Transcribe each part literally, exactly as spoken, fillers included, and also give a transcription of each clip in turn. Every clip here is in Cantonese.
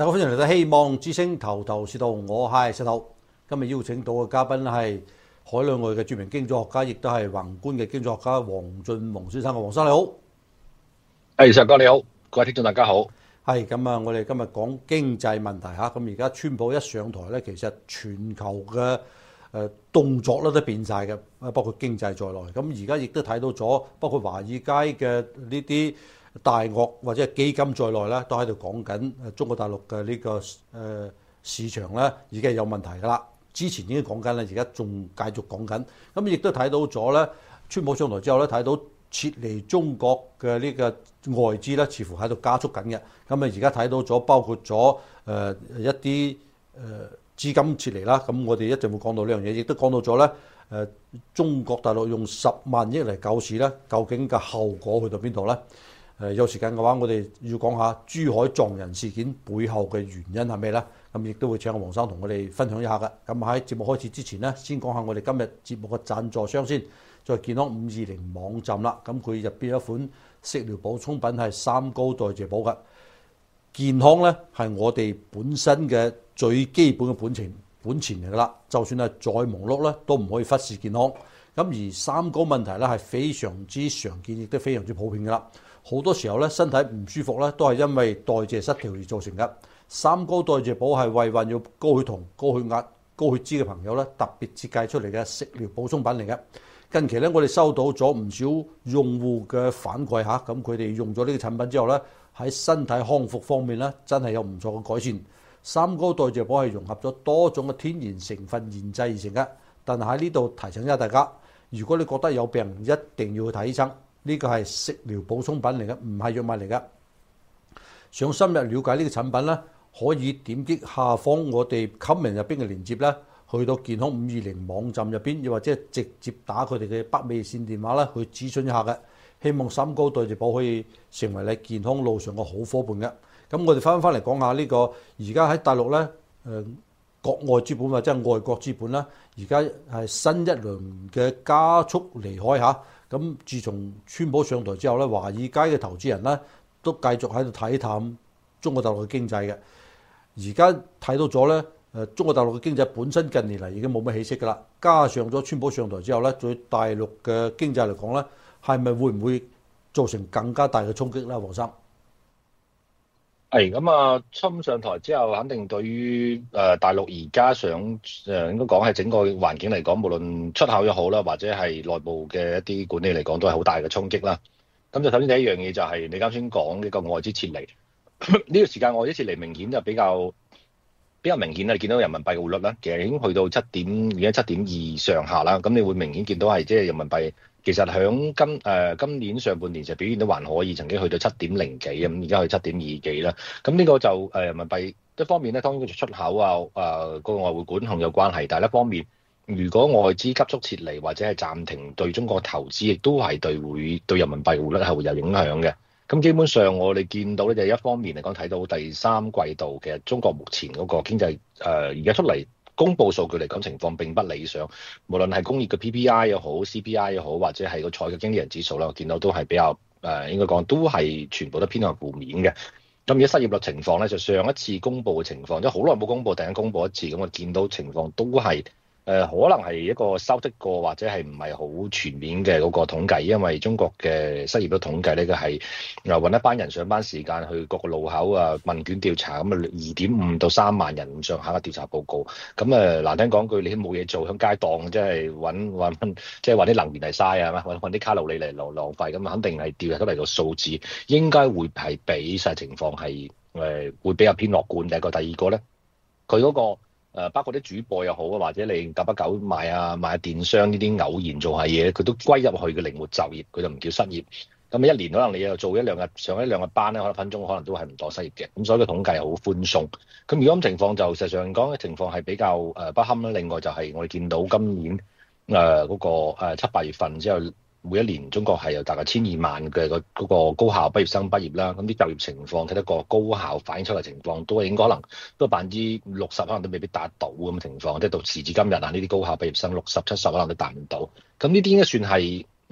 大家歡迎嚟到希望之星頭頭是道，我係石頭。今日邀請到嘅嘉賓係海內外嘅著名經濟學家，亦都係宏觀嘅經濟學家黃俊宏先生。黃生你好。 係石哥你好，各位聽眾大家好。 係咁啊！我哋今日講經濟問題嚇。咁而家川普一上台咧，其實全球嘅誒動作咧都變晒嘅，包括經濟在內。咁而家亦都睇到咗，包括華爾街嘅呢啲大鱷或者係基金在內咧，都喺度講緊誒中國大陸嘅呢個誒市場咧已經係有問題㗎啦。之前已經講緊啦，而家仲繼續講緊。咁亦都睇到咗咧，川普上台之後咧，睇到撤離中國嘅呢個外資咧，似乎喺度加速緊嘅。咁啊，而家睇到咗，包括咗誒一啲誒資金撤離啦。咁我哋一陣會講到呢樣嘢，亦都講到咗咧誒中國大陸用十萬億嚟救市咧，究竟嘅後果去到邊度咧？誒有時間嘅話，我哋要講下珠海撞人事件背後嘅原因係咩咧？咁亦都會請黃生同我哋分享一下嘅。咁喺節目開始之前呢，先講下我哋今日節目嘅贊助商先。再健康五二零網站啦，咁佢入邊有一款食療補充品係三高代謝寶嘅。健康咧係我哋本身嘅最基本嘅本錢本錢嚟噶啦，就算係再忙碌咧，都唔可以忽視健康。咁而三高問題咧係非常之常見，亦都非常之普遍噶啦。好多時候咧身體唔舒服咧，都係因為代謝失調而造成嘅。三高代謝寶係為患有高血糖、高血壓、高血脂嘅朋友咧特別設計出嚟嘅食療補充品嚟嘅。近期咧，我哋收到咗唔少用戶嘅反饋嚇，咁佢哋用咗呢個產品之後咧，喺身體康復方面咧，真係有唔錯嘅改善。三高代謝寶係融合咗多種嘅天然成分研製而成嘅，但係喺呢度提醒一下大家，如果你覺得有病，一定要去睇醫生。呢個係食療補充品嚟嘅，唔係藥物嚟嘅。想深入了解呢個產品咧，可以點擊下方我哋 comment 入邊嘅連結咧。去到健康五二零網站入邊，又或者直接打佢哋嘅北美線電話啦，去諮詢一下嘅。希望三高代謝寶可以成為你健康路上嘅好夥伴嘅。咁我哋翻返嚟講下呢個，而家喺大陸咧，誒國外資本或者係外國資本啦，而家係新一輪嘅加速離開嚇。咁自從川普上台之後咧，華爾街嘅投資人咧都繼續喺度睇淡中國大陸嘅經濟嘅。而家睇到咗咧。誒中國大陸嘅經濟本身近年嚟已經冇乜起色㗎啦，加上咗川普上台之後咧，對大陸嘅經濟嚟講咧，係咪會唔會造成更加大嘅衝擊咧？黃生， 係咁啊，侵上台之後，肯定對於誒大陸而家想誒應該講係整個環境嚟講，無論出口又好啦，或者係內部嘅一啲管理嚟講，都係好大嘅衝擊啦。咁就首先第一樣嘢就係你啱先講呢個外資撤離，呢個時間外資撤離明顯就比較。比較明顯啦，你見到人民幣嘅匯率咧，其實已經去到七點，而家七點二上下啦。咁你會明顯見到係即係人民幣，其實響今誒、呃、今年上半年就表現得還可以，曾經去到七點零幾咁，而家去七點二幾啦。咁呢個就誒、呃、人民幣一方面咧，當然出口啊誒個、呃、外匯管控有關係，但係一方面，如果外資急速撤離或者係暫停對中國投資，亦都係對會對人民幣匯率係會有影響嘅。咁基本上我哋見到咧，就一方面嚟講睇到第三季度嘅中國目前嗰個經濟誒而家出嚟公佈數據嚟講情況並不理想，無論係工業嘅 P P I 又好 C P I 又好，或者係個採購經理人指數啦，我見到都係比較誒、呃、應該講都係全部都偏向負面嘅。咁而家失業率情況咧，就上一次公佈嘅情況，即係好耐冇公佈，突然間公佈一次，咁我見到情況都係。誒、呃、可能係一個修飾過或者係唔係好全面嘅嗰個統計，因為中國嘅失業率統計呢，佢係誒揾一班人上班時間去各個路口啊問卷調查，咁啊二點五到三萬人咁上下嘅調查報告。咁誒難聽講句，你都冇嘢做，響街檔即係揾揾即係揾啲能源嚟嘥啊嘛，揾揾啲卡路里嚟浪浪費，咁肯定係調查出嚟個數字應該會係比實情況係誒、呃、會比較偏樂觀。第一個，第二個咧，佢嗰、嗰個。誒包括啲主播又好啊，或者你久不久賣啊賣電商呢啲偶然做下嘢，佢都歸入去嘅靈活就業，佢就唔叫失業。咁一年可能你又做一兩日上一兩日班咧，可能分鐘可能都係唔當失業嘅。咁所以個統計係好寬鬆。咁如果咁情況就實際上講嘅情況係比較誒不堪啦。另外就係我哋見到今年誒嗰、呃嗰個誒七八月份之後。每一年中國係有大概千二萬嘅嗰嗰個高校畢業生畢業啦，咁啲就業情況睇得個高校反映出嚟情況都應該可能都百分之六十可能都未必達到咁嘅情況，即係到時至今日啊呢啲高校畢業生六十七十可能都達唔到，咁呢啲應該算係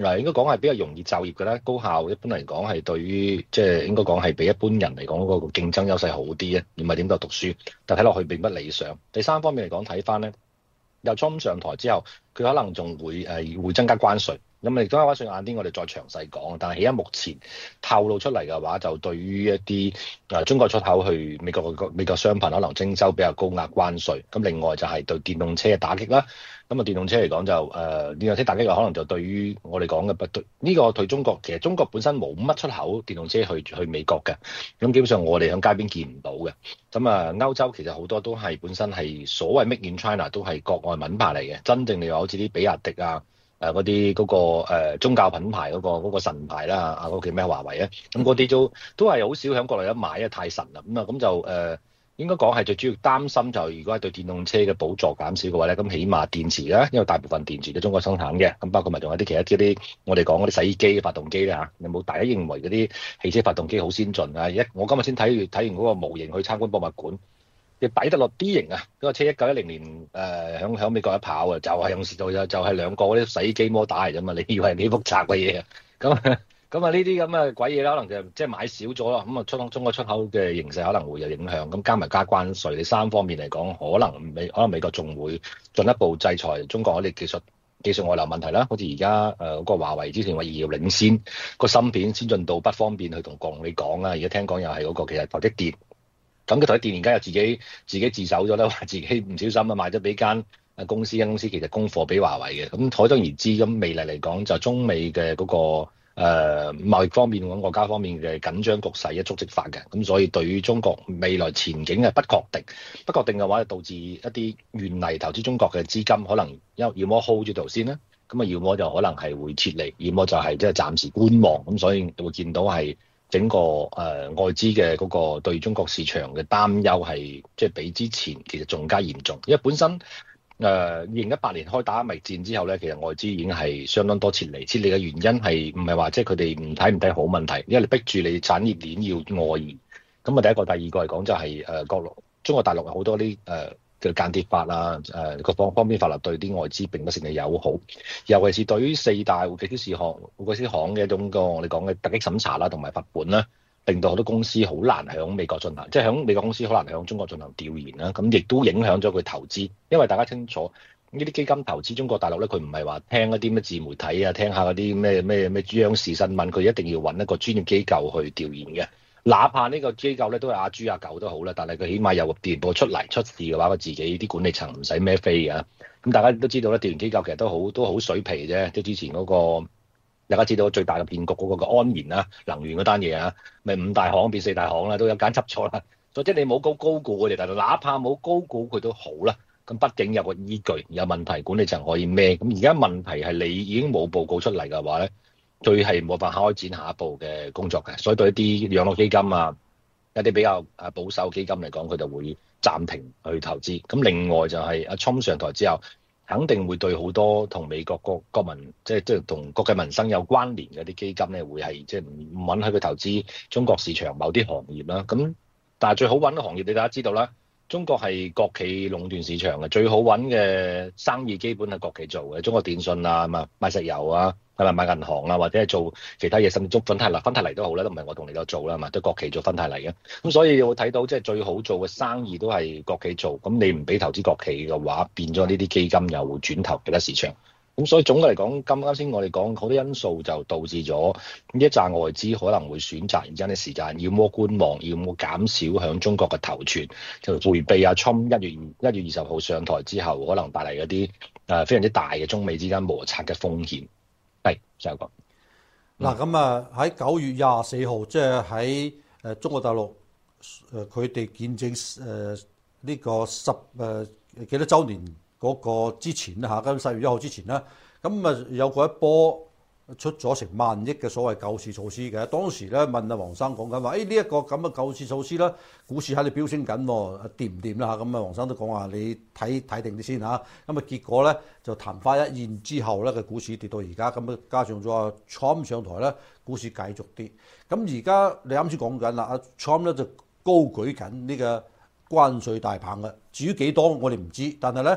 嗱，應該講係比較容易就業嘅啦，高校一般嚟講係對於即係應該講係比一般人嚟講嗰個競爭優勢好啲啊，而唔係點都讀書，但睇落去並不理想。第三方面嚟講，睇翻咧，由川普上台之後，佢可能仲會誒、呃、會增加關稅。咁你等下關稅晏啲，我哋再詳細講。但係而家目前透露出嚟嘅話，就對於一啲誒、呃、中國出口去美國嘅美國商品可能徵收比較高額關稅。咁另外就係對電動車嘅打擊啦。咁啊，電動車嚟講就誒、呃、電動車打擊嘅可能就對於我哋講嘅不對呢、這個對中國，其實中國本身冇乜出口電動車去去美國嘅。咁基本上我哋喺街邊見唔到嘅。咁啊，歐洲其實好多都係本身係所謂 Make in China 都係國外品牌嚟嘅。真正你話好似啲比亞迪啊。誒嗰啲嗰個、呃、宗教品牌嗰、嗰個嗰、嗰個神牌啦，啊嗰個叫咩華為咧，咁嗰啲都都係好少喺國內一買，因為太神啦。咁啊咁就誒、呃、應該講係最主要擔心就如果係對電動車嘅補助減少嘅話咧，咁起碼電池啦，因為大部分電池都中國生產嘅，咁包括埋仲有啲其他啲啲我哋講嗰啲洗衣機、發動機啦嚇，有冇大家認為嗰啲汽車發動機好先進啊？一我今日先睇完睇完嗰個模型去參觀博物館。嘅底特律 D 型啊，嗰、那個車一九一零年誒響響美國一跑啊，就係、是、用時就就係兩個嗰啲洗衣機摩打嚟啫嘛，你以為係幾複雜嘅嘢啊？咁咁啊呢啲咁嘅鬼嘢啦，可能就即係買少咗啦，咁啊出中國出口嘅形勢可能會有影響，咁加埋加關稅，你三方面嚟講，可能美可能美國仲會進一步制裁中國嗰啲技術技術外流問題啦，好似而家誒嗰個華為之前話遙遙領先個芯片先進度不方便去同國你講啊，而家聽講又係嗰個其實台積電。咁佢台積電而家又自己自己自首咗啦，話自己唔小心啊賣咗俾間誒公司，間公司其實供貨俾華為嘅。咁可想而知，咁未來嚟講就中美嘅嗰、那個誒、呃、貿易方面或者國家方面嘅緊張局勢一觸即發嘅。咁所以對於中國未來前景係不確定，不確定嘅話，就導致一啲原嚟投資中國嘅資金可能要要麼 hold 住頭先啦，咁啊要麼就可能係會撤離，要麼就係即係暫時觀望。咁所以會見到係。整個誒、呃、外資嘅嗰個對中國市場嘅擔憂係即係比之前其實仲加嚴重，因為本身誒二零一八年開打貿易戰之後咧，其實外資已經係相當多撤離，撤離嘅原因係唔係話即係佢哋唔睇唔睇好問題，因為你逼住你產業鏈要外移。咁啊第一個，第二個嚟講就係誒國內中國大陸有好多啲誒。呃嘅間諜法啊，誒各方方面法律對啲外資並不是你友好，尤其是對於四大會計師事行、會計師行嘅一種個我哋講嘅突擊審查啦，同埋罰款啦，令到好多公司好難響美國進行，即係響美國公司好難響中國進行調研啦，咁亦都影響咗佢投資，因為大家清楚呢啲基金投資中國大陸咧，佢唔係話聽一啲咩自媒體啊，聽下嗰啲咩咩咩央視新聞，佢一定要揾一個專業機構去調研嘅。哪怕呢個機構咧都係阿豬阿狗都好啦，但係佢起碼有個調研報出嚟出事嘅話，佢自己啲管理層唔使孭飛嘅。咁大家都知道咧，調研機構其實都好都好水皮啫。即係之前嗰、那個大家知道最大嘅騙局嗰個個安燃啦、能源嗰單嘢啊，咪五大行變四大行啦，都有揀執錯啦。所以即係你冇高高估佢哋，但係哪怕冇高估佢都好啦。咁畢竟有個依據，有問題管理層可以孭。咁而家問題係你已經冇報告出嚟嘅話咧。佢係冇辦法開展下一步嘅工作嘅，所以對一啲養老基金啊，一啲比較誒保守基金嚟講，佢就會暫停去投資。咁另外就係阿川普上台之後，肯定會對好多同美國國國民即係即係同國計民生有關聯嘅啲基金咧，會係即係唔唔允許佢投資中國市場某啲行業啦。咁但係最好揾嘅行業，你大家知道啦。中國係國企壟斷市場嘅，最好揾嘅生意基本係國企做嘅。中國電信啊，嘛賣石油啊，係咪賣銀行啊，或者係做其他嘢，甚至做芬太尼、芬太尼都好啦，都唔係我同你度做啦，係嘛，都國企做芬太尼嘅。咁所以會睇到即係最好做嘅生意都係國企做。咁你唔俾投資國企嘅話，變咗呢啲基金又會轉投其他市場。咁所以總嘅嚟講，啱啱先我哋講好多因素就導致咗呢一紮外資可能會選擇而家啲時間，要麼觀望，要麼減少響中國嘅投存，就迴避阿川普一月一月二十號上台之後可能帶嚟嗰啲誒非常之大嘅中美之間摩擦嘅風險。係，就講嗱咁啊喺九月廿四號，即係喺誒中國大陸誒佢哋見證誒呢個十誒幾多週年嗰個之前啦嚇，咁十月一號之前啦，咁啊有過一波出咗成萬億嘅所謂救市措施嘅。當時咧問阿黃生講緊話，誒呢一個咁嘅救市措施啦，股市喺度飆升緊，掂唔掂啦嚇？咁啊黃生都講話你睇睇定啲先嚇。咁啊結果咧就曇花一現之後咧，個股市跌到而家，咁啊加上咗阿 Trump 上台咧，股市繼續跌。咁而家你啱先講緊啦，阿 Trump 咧就高舉緊呢個關稅大棒嘅，至於幾多我哋唔知，但係咧。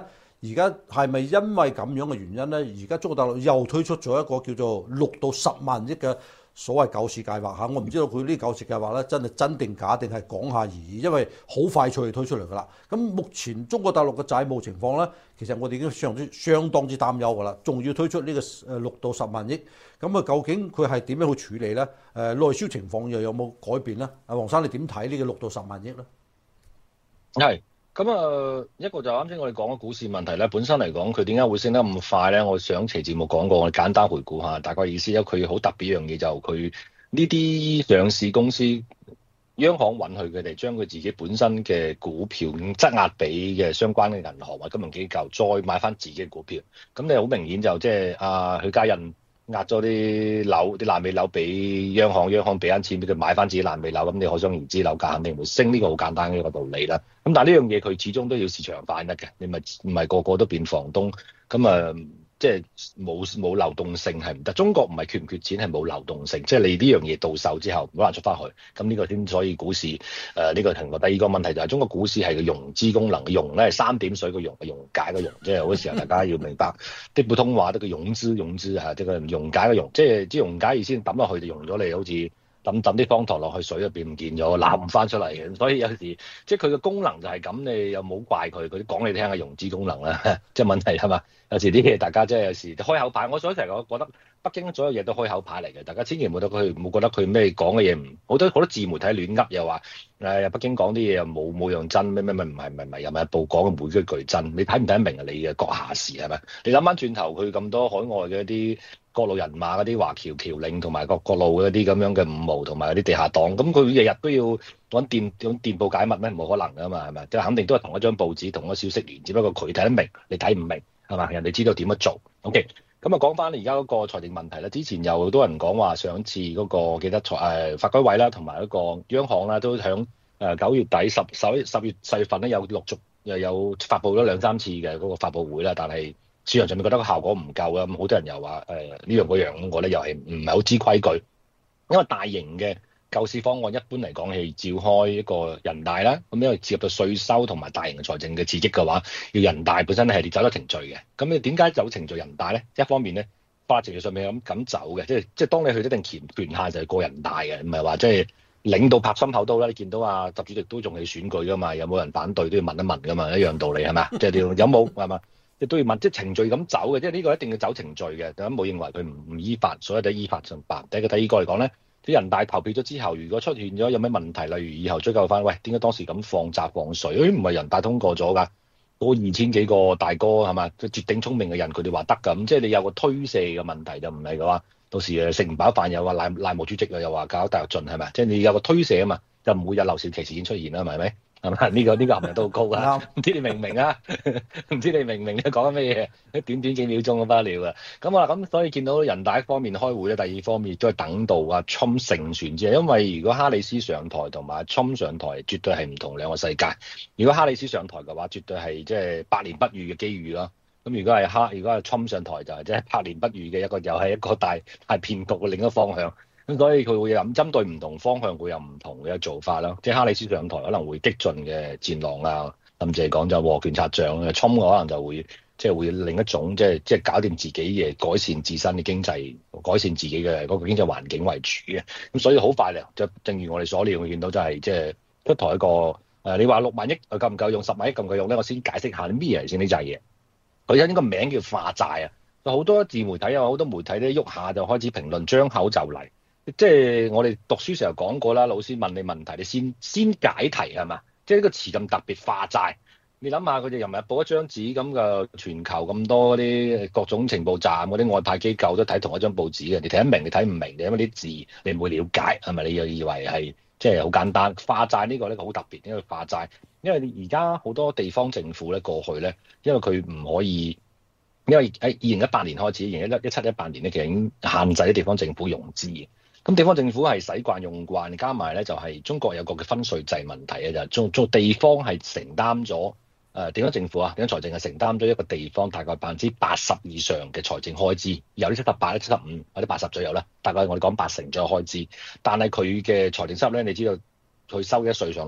而家係咪因為咁樣嘅原因咧？而家中國大陸又推出咗一個叫做六到十萬億嘅所謂救市計劃嚇，我唔知道佢呢救市計劃咧真係真定假，定係講下而已，因為好快脆就推出嚟㗎啦。咁目前中國大陸嘅債務情況咧，其實我哋已經相之相當之擔憂㗎啦，仲要推出呢個誒六到十萬億，咁啊究竟佢係點樣去處理咧？誒內銷情況又有冇改變咧？阿黃生你點睇呢個六到十萬億咧？ 係。咁啊，一個就啱先我哋講嘅股市問題咧，本身嚟講佢點解會升得咁快咧？我上期節目講過，我哋簡單回顧下大概意思。因為佢好特別一樣嘢就佢呢啲上市公司，央行允許佢哋將佢自己本身嘅股票質押俾嘅相關嘅銀行或金融機構，再買翻自己嘅股票。咁你好明顯就即係阿許家印押咗啲樓、啲爛尾樓俾央行，央行俾翻錢俾佢買翻自己爛尾樓，咁你可想而知樓價肯定會升，呢個好簡單嘅一個道理啦。咁但係呢樣嘢佢始終都要市場化得嘅，你咪唔係個個都變房東，咁啊即係冇冇流動性係唔得。中國唔係缺唔缺錢，係冇流動性，即係你呢樣嘢到手之後冇人出翻去，咁呢個先所以股市誒呢、呃這個情況。第二個問題就係中國股市係個融資功能嘅融咧係三點水個融，溶解個融，即係好多時候大家要明白啲普通話都叫融資融資嚇，即係溶解個融，即係即係溶解意思抌落去就溶咗你，好似抌抌啲方糖落去水入邊唔見咗，攬唔翻出嚟嘅。所以有時即係佢嘅功能就係咁，你又冇怪佢，佢講你聽嘅融資功能啦。即係問題係嘛？有時啲嘢大家即係有時開口牌，我所以成日我覺得北京所有嘢都開口牌嚟嘅，大家千祈唔好覺得佢冇覺得佢咩講嘅嘢唔好多好多自媒體亂噏，又話誒北京講啲嘢又冇冇樣真咩咩咩唔係唔係唔係，又咪日報講嘅每句句真，你睇唔睇得明啊？你嘅閣下事係咪？你諗翻轉頭，佢咁多海外嘅一啲各路人馬嗰啲華僑僑領同埋各各路嗰啲咁樣嘅五毛同埋嗰啲地下黨，咁佢日日都要揾電揾電報解密咩？冇可能噶嘛係咪？即係肯定都係同一張報紙同一個消息源，只不過佢睇得明，你睇唔明係嘛？人哋知道點樣做。OK。咁啊，講翻而家嗰個財政問題啦。之前有好多人講話，上次嗰個記得財誒發改委啦，同埋嗰個央行啦，都響誒九月底十十一十月十月份咧，有陸續又有發布咗兩三次嘅嗰個發佈會啦。但係市場上面覺得個效果唔夠啊，咁好多人又話誒呢樣嗰樣，我咧又係唔係好知規矩，因為大型嘅救市方案一般嚟講係召開一個人大啦，咁因為涉及到稅收同埋大型嘅財政嘅刺激嘅話，要人大本身係列走咗程序嘅。咁你點解走程序人大咧？一方面咧，法律程序上面咁咁走嘅，即係即係當你去一定權權限就係過人大嘅，唔係話即係領導拍心口刀啦。你見到啊習主席都仲係選舉噶嘛，有冇人反對都要問一問噶嘛，一樣道理係咪？即係你有冇係嘛？亦都要問，即係程序咁走嘅，即係呢個一定要走程序嘅。咁冇認為佢唔唔依法，所以都依法進辦。第一個第二個嚟講咧。啲人大投票咗之後，如果出現咗有咩問題，例如以後追究翻，喂點解當時咁放閘放水？誒唔係人大通過咗㗎，嗰二千幾個大哥係嘛？佢絕頂聰明嘅人，佢哋話得㗎。咁即係你有個推卸嘅問題就唔係嘅話，到時誒食唔飽飯又話賴賴毛主席啊，又話搞大躍進係咪？即係你有個推卸啊嘛，就唔會有劉少奇事件出現啦，係咪？係嘛？呢、這個呢、這個含量都好高㗎，唔知你明唔明啊？唔知你明唔明你講緊咩嘢？短短幾秒鐘咁不了啊！咁啊咁，所以見到人大一方面開會咧，第二方面都係等到阿侵成船之後，因為如果哈里斯上台同埋阿侵上台，絕對係唔同兩個世界。如果哈里斯上台嘅話，絕對係即係百年不遇嘅機遇咯。咁如果係哈，如果係侵上台就係即係百年不遇嘅一個，又係一個大大騙局嘅另一個方向。咁所以佢會有針對唔同方向會有唔同嘅做法啦，即係哈里斯上台可能會激進嘅戰狼啊，甚至係講就摩拳擦掌嘅，侵可能就會即係會另一種即係即係搞掂自己嘅改善自身嘅經濟，改善自己嘅嗰個經濟環境為主嘅。咁所以好快咧，就正如我哋所料，我見到就係即係出台一個誒、呃，你話六萬億夠唔夠用，十萬億夠唔夠用咧？我先解釋下啲咩嚟先呢隻嘢。佢有呢個名叫化債啊，好多自媒體有好多媒體咧喐下就開始評論，張口就嚟。即係我哋讀書時候講過啦，老師問你問題，你先先解題係嘛？即係呢個詞咁特別，化債。你諗下，佢哋人民日報一張紙咁嘅，全球咁多嗰啲各種情報站嗰啲外派機構都睇同一張報紙嘅，你睇得明，你睇唔明，你因為啲字你唔會了解係咪？你又以為係即係好簡單？化債呢個咧好特別，因為化債，因為而家好多地方政府咧過去咧，因為佢唔可以。因為喺二零一八年開始，二零一七一八年咧，其實已經限制啲地方政府融資嘅。咁地方政府係使慣用慣，加埋咧就係中國有個嘅分稅制問題啊，就係做做地方係承擔咗誒地方政府啊，地方財政係承擔咗一個地方大概百分之八十以上嘅財政開支，有啲七十八、咧七十五或者八十左右啦，大概我哋講八成左右開支。但係佢嘅財政收入咧，你知道佢收嘅稅上嚟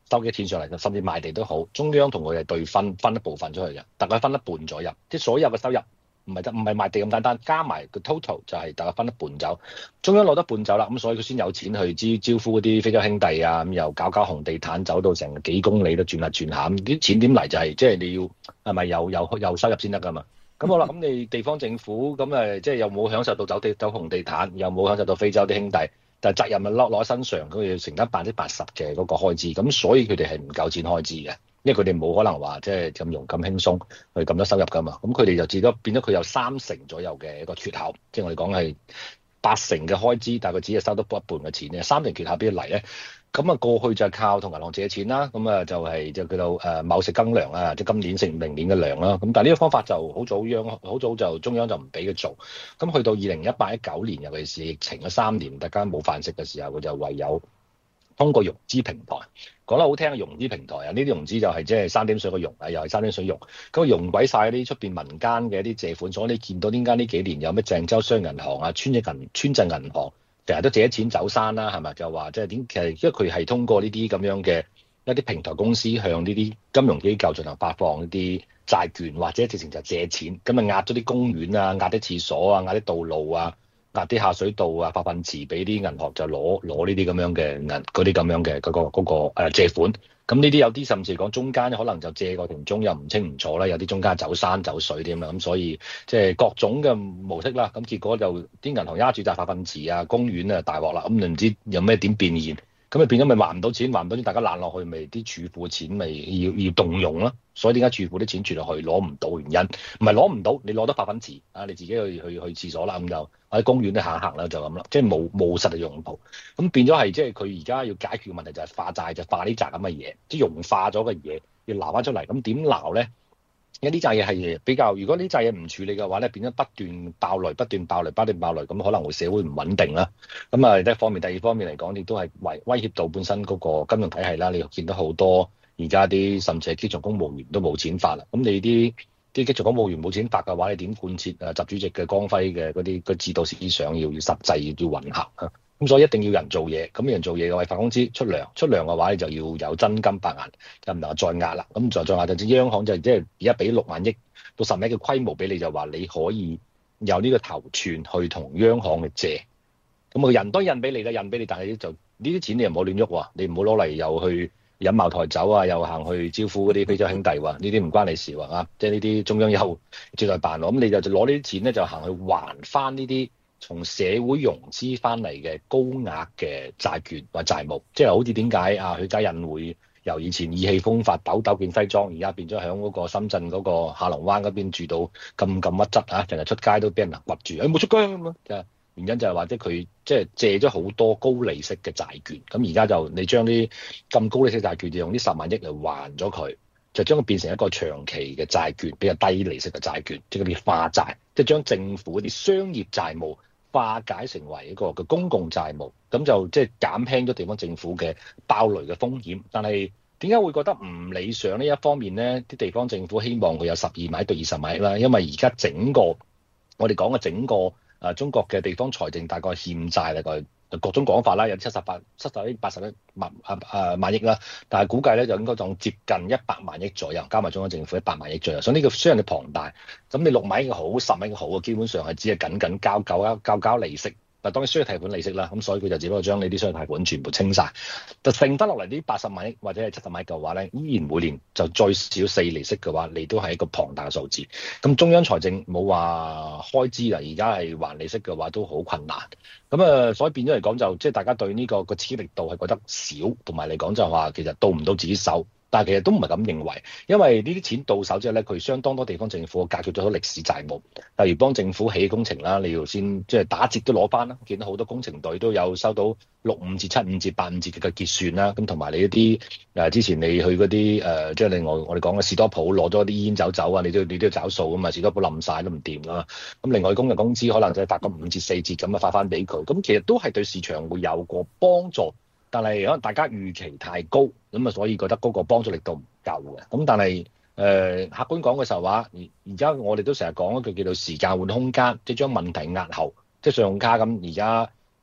收幾錢上嚟，甚至賣地都好，中央同佢係對分分一部分出去嘅，大概分一半左右，即係所有嘅收入唔係得唔係賣地咁簡單，加埋個 total 就係大概分一半走，中央攞得半走啦，咁所以佢先有錢去招招呼嗰啲非洲兄弟啊，咁又搞搞紅地毯，走到成幾公里都轉下轉下，咁啲錢點嚟就係即係你要係咪有有有收入先得㗎嘛？咁好啦，咁你地方政府咁誒，即係又冇享受到走地走紅地毯，又冇享受到非洲啲兄弟，但係責任咪攞攞喺身上，佢要承擔百分之八十嘅嗰個開支，咁所以佢哋係唔夠錢開支嘅，因為佢哋冇可能話即係咁容咁輕鬆去咁多收入㗎嘛，咁佢哋就至多變咗佢有三成左右嘅一個缺口，即係我哋講係八成嘅開支，但係佢只係收到一半嘅錢咧，三成缺口邊度嚟咧？咁啊，過去就係靠同銀行借錢啦，咁啊就係就叫做誒某食耕糧啊，即係今年食明年嘅糧啦。咁但係呢個方法就好早央好早就中央就唔俾佢做。咁去到二零一八一九年，尤其是疫情嗰三年，大家冇飯食嘅時候，佢就唯有通過融資平台，講得好聽嘅融資平台啊，呢啲融資就係即係三點水嘅融啊，又係三點水融，咁啊融鬼晒啲出邊民間嘅一啲借款，所以你見到點解呢幾年有咩鄭州商業銀行啊、村鎮銀村鎮銀行，成日都借錢走山啦，係咪？就話即係點？其實因為佢係通過呢啲咁樣嘅一啲平台公司向呢啲金融機構進行發放一啲債券，或者直情就借錢，咁啊壓咗啲公園啊、壓啲廁所啊、壓啲道路啊、壓啲下水道啊、化糞池俾啲銀行就攞攞呢啲咁樣嘅銀嗰啲咁樣嘅嗰、嗰個嗰、嗰個呃、借款。咁呢啲有啲甚至講中間可能就借過程中又唔清唔楚啦，有啲中間走山走水啲咁啦，咁所以即係各種嘅模式啦，咁結果就啲銀行壓住就係化糞池啊、公園啊大鑊啦，咁你唔知有咩點變現，咁咪變咗咪還唔到錢，還唔到錢，大家爛落去咪啲儲庫錢咪要要動用啦，所以點解儲庫啲錢存落去攞唔到原因，唔係攞唔到，你攞得化糞池啊，你自己去去去廁所啦，咁就喺公園都行行啦，就咁啦，即係冇冇實際用途，咁變咗係即係佢而家要解決嘅問題就係化債，就化呢紮咁嘅嘢，即係融化咗嘅嘢要撈翻出嚟，咁點撈咧？因為呢紮嘢係比較，如果呢紮嘢唔處理嘅話咧，變咗不斷爆雷、不斷爆雷、不斷爆雷，咁可能會社會唔穩定啦。咁啊，第一方面，第二方面嚟講，亦都係威威脅到本身嗰個金融體系啦。你見到好多而家啲甚至係基層公務員都冇錢發啦。咁你啲啲基層公務員冇錢發嘅話，你點貫徹啊習主席嘅光輝嘅嗰啲個指導思想要要實際要要運行啊？咁所以一定要人做嘢，咁人做嘢嘅話發工資出糧，出糧嘅話你就要有真金白銀，就唔能夠再壓啦。咁再再壓就至央行就即係而家俾六萬億到十萬億嘅規模俾你，就話你可以有呢個頭寸去同央行去借。咁啊人都印俾你啦，印俾你，但係就呢啲錢你又唔好亂喐喎，你唔好攞嚟又去飲茅台酒啊，又行去招呼嗰啲非洲兄弟喎，呢啲唔關你事喎啊！即係呢啲中央有接待辦喎，咁你就就攞呢啲錢咧就行去還翻呢啲從社會融資翻嚟嘅高額嘅債券或債務，即係好似點解啊許家印會由以前意氣風發、斗斗件西裝，而家變咗喺嗰個深圳嗰個下龍灣嗰邊住到咁咁屈質啊，成日出街都俾人掘住，誒冇出街咁啊！原因就係話即係佢即係借咗好多高利息嘅債券，咁而家就你將啲咁高利息債券就用呢十萬億嚟還咗佢，就將佢變成一個長期嘅債券，比較低利息嘅債券，即係嗰啲化債，即係將政府嗰啲商業債務化解成為一個嘅公共債務，咁就即係減輕咗地方政府嘅爆雷嘅風險。但係點解會覺得唔理想呢？一方面咧，啲地方政府希望佢有十二萬億到二十萬億啦，因為而家整個我哋講嘅整個。誒、啊、中國嘅地方財政大概欠債大概各種講法啦，有七十八、七十億、八十億萬誒誒萬億啦，但係估計咧就應該仲接近一百萬億左右，加埋中央政府一百萬億左右，所以呢個雖然你龐大，咁你六萬億好、十萬億好，基本上係只係僅僅交夠啊交交利息。嗱，當然需要提款利息啦，咁所以佢就只不過將你啲需要提款全部清晒，就剩得落嚟啲八十萬億或者係七十萬億嘅話咧，依然每年就最少四利息嘅話，你都係一個龐大嘅數字。咁中央財政冇話開支啦，而家係還利息嘅話都好困難。咁啊，所以變咗嚟講就即係大家對呢個個刺激力度係覺得少，同埋嚟講就話其實到唔到自己手。但係其實都唔係咁認為，因為呢啲錢到手之後咧，佢相當多地方政府解決咗好歷史債務，例如幫政府起工程啦，你要先即係打折都攞翻啦，見到好多工程隊都有收到六五折、七五折、八五折嘅結算啦，咁同埋你一啲誒之前你去嗰啲誒，即係另外我哋講嘅士多鋪攞咗啲煙酒酒啊，你都你都要找數啊嘛，士多鋪冧晒都唔掂啦，咁另外工人工資可能就係搭個五折四折咁啊發翻俾佢，咁其實都係對市場會有個幫助。但係可能大家預期太高，咁啊所以覺得嗰個幫助力度唔夠嘅。咁但係誒、呃、客觀講嘅時候話，而而家我哋都成日講一句叫做時間換空間，即係將問題壓後。即係信用卡咁，而家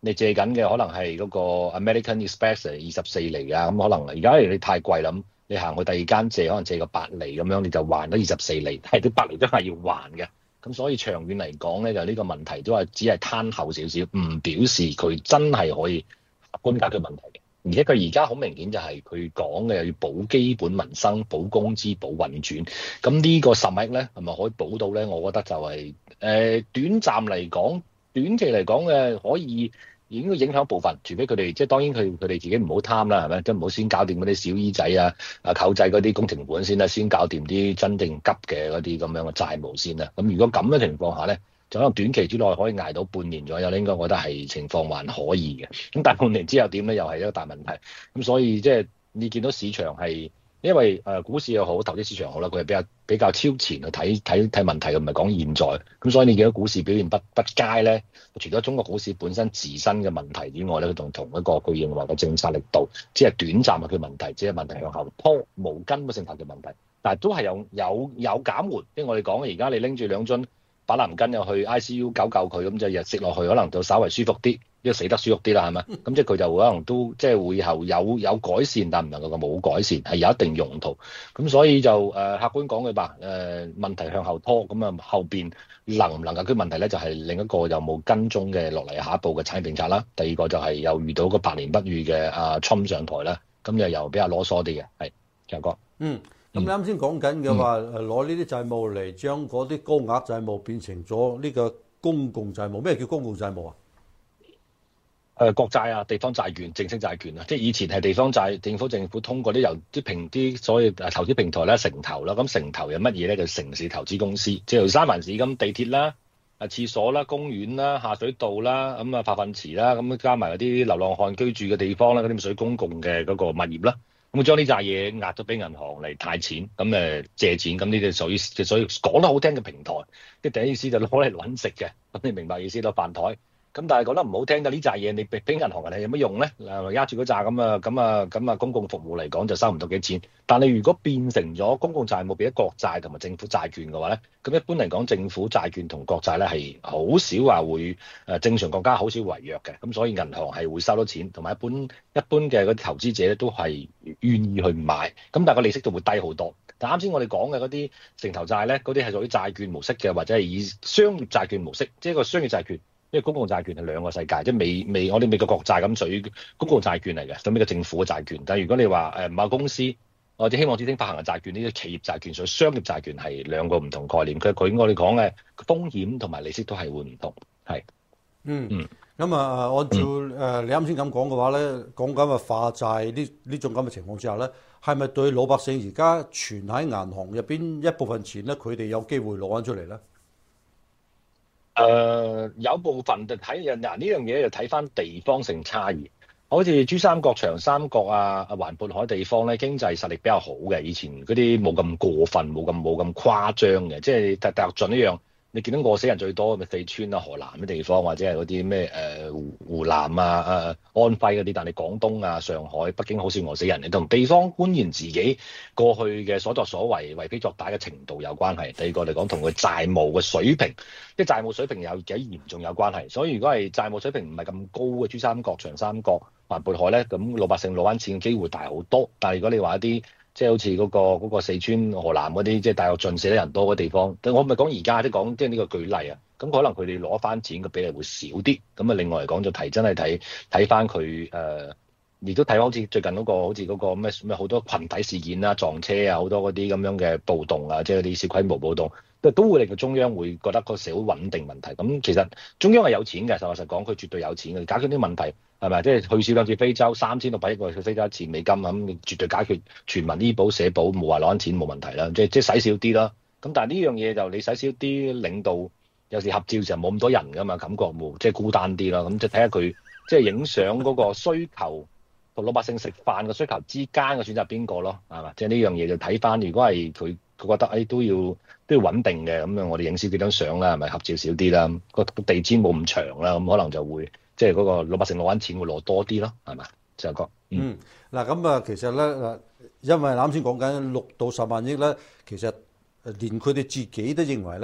你借緊嘅可能係嗰個 American Express 二十四厘啊，咁可能而家你太貴啦，咁你行去第二間借，可能借個八厘咁樣，你就還咗二十四厘，係啲八厘都係要還嘅。咁所以長遠嚟講咧，就呢個問題都係只係攤後少少，唔表示佢真係可以客觀解決問題嘅。而且佢而家好明顯就係佢講嘅要保基本民生、保工資、保運轉。咁呢個十億咧係咪可以保到咧？我覺得就係、是、誒、呃、短暫嚟講，短期嚟講嘅可以。應該影響部分，除非佢哋即係當然佢佢哋自己唔好貪啦，係咪？即係唔好先搞掂嗰啲小姨仔啊、啊購仔嗰啲工程本先啦，先搞掂啲真正急嘅嗰啲咁樣嘅債務先啦。咁如果咁嘅情況下咧，就可能短期之內可以捱到半年左右咧，應該我覺得係情況還可以嘅。咁但係半年之後點咧，又係一個大問題。咁所以即係你見到市場係。因為誒股市又好，投資市場好啦，佢係比較比較超前去睇睇睇問題，佢唔係講現在。咁所以你見到股市表現不不佳咧，除咗中國股市本身自身嘅問題之外咧，佢同同一個佢認為嘅政策力度，只係短暫嘅佢問題，只係問題向後拖，無根本性嘅問題。但係都係有有有減緩，即係我哋講而家你拎住兩樽板藍根又去 I C U 救救佢，咁就日食落去，可能就稍為舒服啲。因為死得舒服啲啦，係咪？咁即係佢就可能都即係會後有有改善，但唔能夠話冇改善，係有一定用途。咁所以就誒、呃、客觀講句吧，誒、呃、問題向後拖，咁啊後邊能唔能夠解決問題咧？就係、是、另一個有冇跟蹤嘅落嚟下一步嘅產業政策啦。第二個就係又遇到個百年不遇嘅阿侵上台啦，咁又又比較囉嗦啲嘅，係強哥。 嗯，咁你啱先講緊嘅話誒攞呢啲債務嚟將嗰啲高額債務變成咗呢個公共債務，咩叫公共債務啊？ 誒、呃、國債啊，地方債券、正式債券啊，即係以前係地方債，政府政府通過啲由啲平啲所謂誒投資平台啦、城投啦，咁城投有乜嘢咧？就城市投資公司，即係三藩市咁地鐵啦、啊廁所啦、公園啦、下水道啦、咁啊化糞池啦，咁加埋嗰啲流浪漢居住嘅地方啦，嗰啲水公共嘅嗰個物業啦，咁將呢扎嘢壓咗俾銀行嚟貸錢，咁誒借錢，咁呢啲屬於所以講得好聽嘅平台，即係第一意思就攞嚟揾食嘅，咁你明白意思咯？飯台。咁但係講得唔好聽嘅呢扎嘢，你俾俾銀行人係有乜用咧？誒，壓住嗰扎咁啊，咁啊，咁啊，公共服務嚟講就收唔到幾錢。但係如果變成咗公共債務變咗國債同埋政府債券嘅話咧，咁一般嚟講，政府債券同國債咧係好少話會誒正常國家好少違約嘅。咁所以銀行係會收到錢，同埋一般一般嘅嗰啲投資者咧都係願意去買。咁但係個利息就會低好多。但啱先我哋講嘅嗰啲城投債咧，嗰啲係屬於債券模式嘅，或者係以商業債券模式，即係一個商業債券。因為公共債券係兩個世界，即係美美我哋美國國債咁屬於公共債券嚟嘅，咁呢個政府嘅債券。但係如果你話誒某公司或者希望之星發行嘅債券，呢啲企業債券屬於商業債券，係兩個唔同概念。佢佢我哋講嘅風險同埋利息都係會唔同，係。 嗯嗯。咁啊，按照誒、嗯、你啱先咁講嘅話咧，講緊嘅化債呢呢種咁嘅情況之下咧，係咪對老百姓而家存喺銀行入邊一部分錢咧，佢哋有機會攞翻出嚟咧？ 誒、呃、有部分就睇人嗱呢樣嘢就睇翻地方性差異，好似珠三角、長三角啊、環渤海地方咧，經濟實力比較好嘅，以前嗰啲冇咁過分，冇咁冇咁誇張嘅，即係大大躍進一樣。你見到餓死人最多咪四川啊、河南啲地方，或者係嗰啲咩誒湖湖南啊、誒安徽嗰啲，但係廣東啊、上海、北京好少餓死人，你同地方官員自己過去嘅所作所為、為非作歹嘅程度有關係。第二個嚟講，同佢債務嘅水平，即係債務水平有幾嚴重有關係。所以如果係債務水平唔係咁高嘅珠三角、長三角、環渤海咧，咁老百姓攞翻錢嘅機會大好多。但係如果你話一啲，即係好似嗰個嗰個四川、河南嗰啲，即係大躍進死得人多嘅地方。我唔係講而家，即係講即係呢個舉例啊。咁可能佢哋攞翻錢嘅比例會少啲。咁啊，另外嚟講就睇真係睇睇翻佢誒，亦都睇翻好似最近嗰個好似嗰個咩咩好多群體事件啦、撞車啊，好多嗰啲咁樣嘅暴動啊，即係啲小規模暴動，都都會令到中央會覺得個社會穩定問題。咁其實中央係有錢嘅，實話實講，佢絕對有錢嘅，解決啲問題。係咪？即係去少兩次非洲，三千六百億個去非洲一次美金咁，絕對解決全民醫保社保，冇話攞緊錢冇問題啦。即係即係使少啲啦。咁但係呢樣嘢就你使少啲，領導有時合照時候冇咁多人㗎嘛，感覺冇即係孤單啲啦。咁即係睇下佢即係影相嗰個需求同老百姓食飯嘅需求之間嘅選擇邊個咯？係嘛？即係呢樣嘢就睇翻。如果係佢佢覺得誒、哎、都要都要穩定嘅咁樣，我哋影少幾張相啦，係咪合照少啲啦？個地氈冇咁長啦，咁可能就會。即係嗰個老百姓攞緊錢會攞多啲咯，係嘛？就係講嗯嗱咁啊，其實咧嗱，因為啱先講緊六到十萬億咧，其實連佢哋自己都認為咧，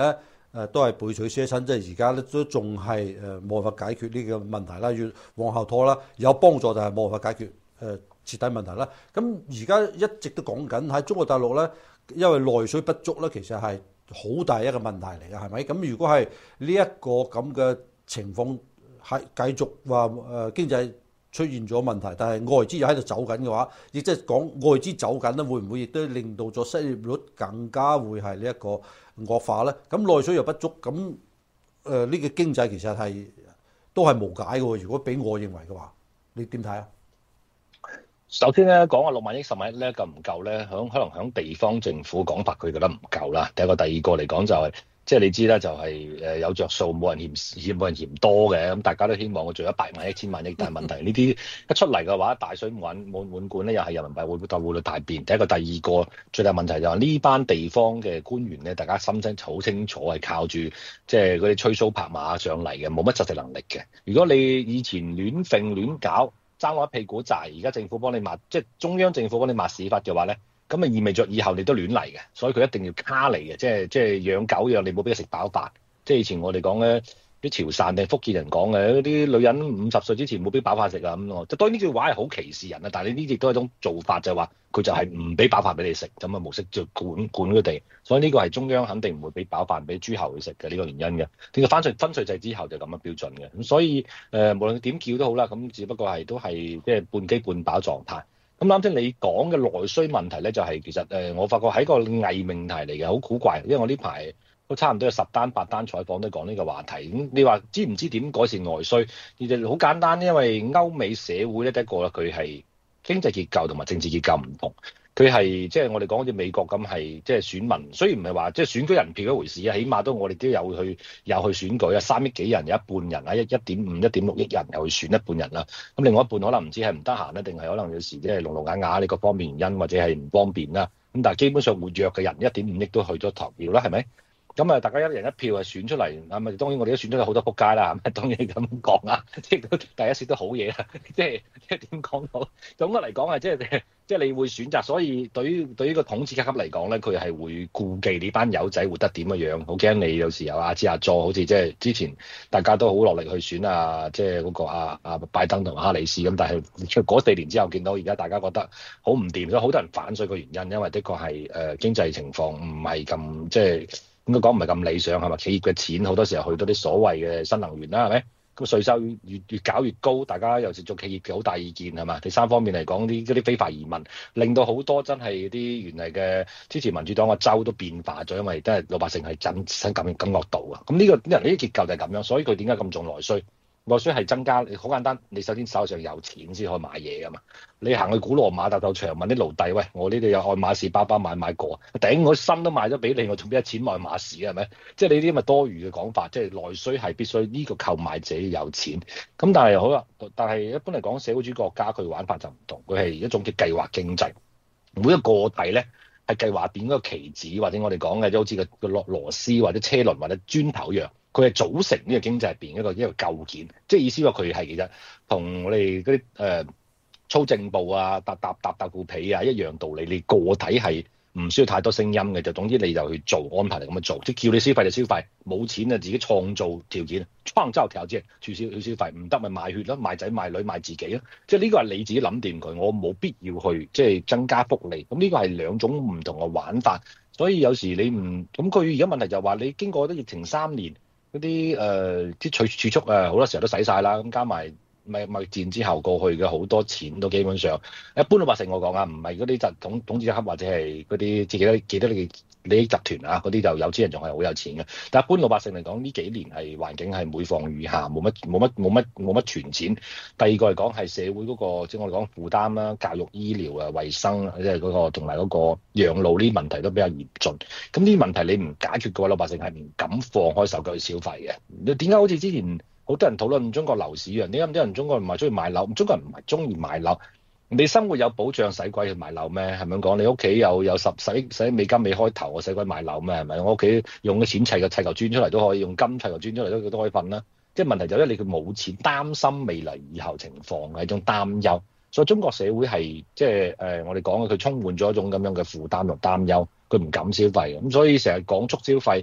誒都係杯水車薪，即係而家咧都仲係誒冇辦法解決呢個問題啦，越往後拖啦，有幫助就係冇辦法解決誒徹底問題啦。咁而家一直都講緊喺中國大陸咧，因為內需不足咧，其實係好大一個問題嚟嘅，係咪？咁如果係呢一個咁嘅情況係繼續話誒經濟出現咗問題，但係外資又喺度走緊嘅話，亦即係講外資走緊咧，會唔會亦都令到咗失業率更加會係呢一個惡化咧？咁內需又不足，咁誒呢個經濟其實係都係無解嘅喎。如果俾我認為嘅話，你點睇啊？ 首先咧講話六萬億十萬億咧夠唔夠咧？響可能響地方政府講法，佢覺得唔夠啦。第一個，第二個嚟講就係、是。即係你知啦，就係誒有着數，冇人嫌冇人嫌多嘅，咁大家都希望佢做一百萬億、千萬億，但係問題呢啲一出嚟嘅話，大水滿滿滿貫咧，又係人民幣匯兌匯率大變。第一個，第二個最大問題就係呢班地方嘅官員咧，大家心聲好清楚，係靠住即係嗰啲吹鬚拍馬上嚟嘅，冇乜實際能力嘅。如果你以前亂揈亂搞，爭我一屁股債，而家政府幫你抹，即係中央政府幫你抹屎忽嘅話咧。咁啊意味著以後你都亂嚟嘅，所以佢一定要卡嚟嘅，即係即係養狗養你冇俾佢食飽飯。即係以前我哋講咧，啲潮汕定福建人講嘅嗰啲女人五十歲之前冇俾飽飯食啊咁咯。就當然呢句話係好歧視人啊，但係你呢亦都係一種做法，就係話佢就係唔俾飽飯俾你食，咁嘅模式就管管佢哋。所以呢個係中央肯定唔會俾飽飯俾諸侯去食嘅呢個原因嘅。呢個分稅分稅制之後就咁嘅標準嘅。咁所以誒、呃，無論點叫都好啦，咁只不過係都係即係半飢半飽狀態。咁啱先你講嘅內需問題咧，就係、是、其實誒，我發覺係個偽命題嚟嘅，好古怪。因為我呢排都差唔多有十單八單採訪都講呢個話題。咁你話知唔知點改善內需？其實好簡單，因為歐美社會咧，第一個啦，佢係經濟結構同埋政治結構唔同。佢係即係我哋講好似美國咁係即係選民，雖然唔係話即係選舉人票一回事啊，起碼都我哋都有去有去選舉啊，三億幾人有一半人啊，一一點五、一點六億人又去選一半人啦。咁另外一半可能唔知係唔得閒咧，定係可能有時即係聾聾啞啞呢個方面原因，或者係唔方便啦。咁但係基本上活躍嘅人一點五億都去咗投票啦，係咪？咁啊，大家一人一票啊，選出嚟啊，咪當然我哋都選出咗好多仆街啦，係咪？當然咁講啊，即係都第一次都好嘢啦，即係即係點講好？總嘅嚟講係即係即係你會選擇，所以對於對於個統治階級嚟講咧，佢係會顧忌你班友仔活得點嘅樣，好驚你有時候阿支阿佐，好似即係之前大家都好落力去選啊，即係嗰個阿阿拜登同哈里斯咁，但係嗰四年之後見到而家大家覺得好唔掂，所以好多人反水個原因，因為的確係誒經濟情況唔係咁即係。應該講唔係咁理想係嘛？企業嘅錢好多時候去到啲所謂嘅新能源啦，係咪？咁稅收越越搞越高，大家有時做企業嘅好大意見係嘛？第三方面嚟講，啲嗰啲非法移民令到好多真係啲原嚟嘅支持民主黨嘅州都變化咗，因為真係老百姓係真真咁咁惡道啊！咁呢、這個啲人呢啲結構就係咁樣，所以佢點解咁重內需？內需係增加，好簡單。你首先手上有錢先可以買嘢噶嘛。你行去古羅馬鬥鬥場問啲奴隸，喂，我呢度有愛馬仕包包買唔買過？頂我心都買咗俾你，我仲俾錢買愛馬仕係咪？即係你啲咪多餘嘅講法，即係內需係必須呢個購買者有錢。咁但係好啦，但係一般嚟講，社會主義國家佢玩法就唔同，佢係一種嘅計劃經濟。每一個個體咧係計劃點嗰個棋子，或者我哋講嘅，即好似個個螺螺絲或者車輪或者磚頭一樣。佢係組成呢個經濟入邊一個一個構件，即係意思話佢係其實同我哋嗰啲誒操正步啊、搭搭搭搭布皮啊一樣道理。你個體係唔需要太多聲音嘅，就總之你就去做安排嚟咁樣做，即係叫你消費就消費，冇錢啊自己創造條件，創造條件去消去消費，唔得咪賣血咯，賣仔賣女賣自己咯，即係呢個係你自己諗掂佢，我冇必要去即係增加福利。咁呢個係兩種唔同嘅玩法，所以有時你唔咁佢而家問題就係話你經過咗疫情三年。嗰啲誒啲儲儲蓄啊，好多時候都使晒啦。咁加埋咪咪戰之後過去嘅好多錢都基本上，一般老百姓我講啊，唔係嗰啲集統統治階級或者係嗰啲自己都記得你利益集團啊，嗰啲就有錢人仲係好有錢嘅。但係一般老百姓嚟講，呢幾年係環境係每況愈下，冇乜冇乜冇乜冇乜存錢。第二個嚟講係社會嗰個即係我哋講負擔啦，教育、醫療啊、衞生即係嗰個同埋嗰個養老呢啲問題都比較嚴峻。咁呢啲問題你唔解決嘅話，老百姓係唔敢放開手腳去消費嘅。你點解好似之前好多人討論中國樓市一樣？點解咁多人中國人唔係中意買樓？中國人唔係中意買樓。你生活有保障，使鬼去買樓咩？係咪咁講？你屋企有有十十億十億美金未開頭，我使鬼買樓咩？係咪？我屋企用嘅錢砌個砌嚿磚出嚟都可以，用金砌嚿磚出嚟都都可以瞓啦。即係問題就係你佢冇錢，擔心未來以後情況係一種擔憂。所以中國社會係即係誒，我哋講嘅佢充滿咗一種咁樣嘅負擔同擔憂，佢唔敢消費。咁所以成日講促消費。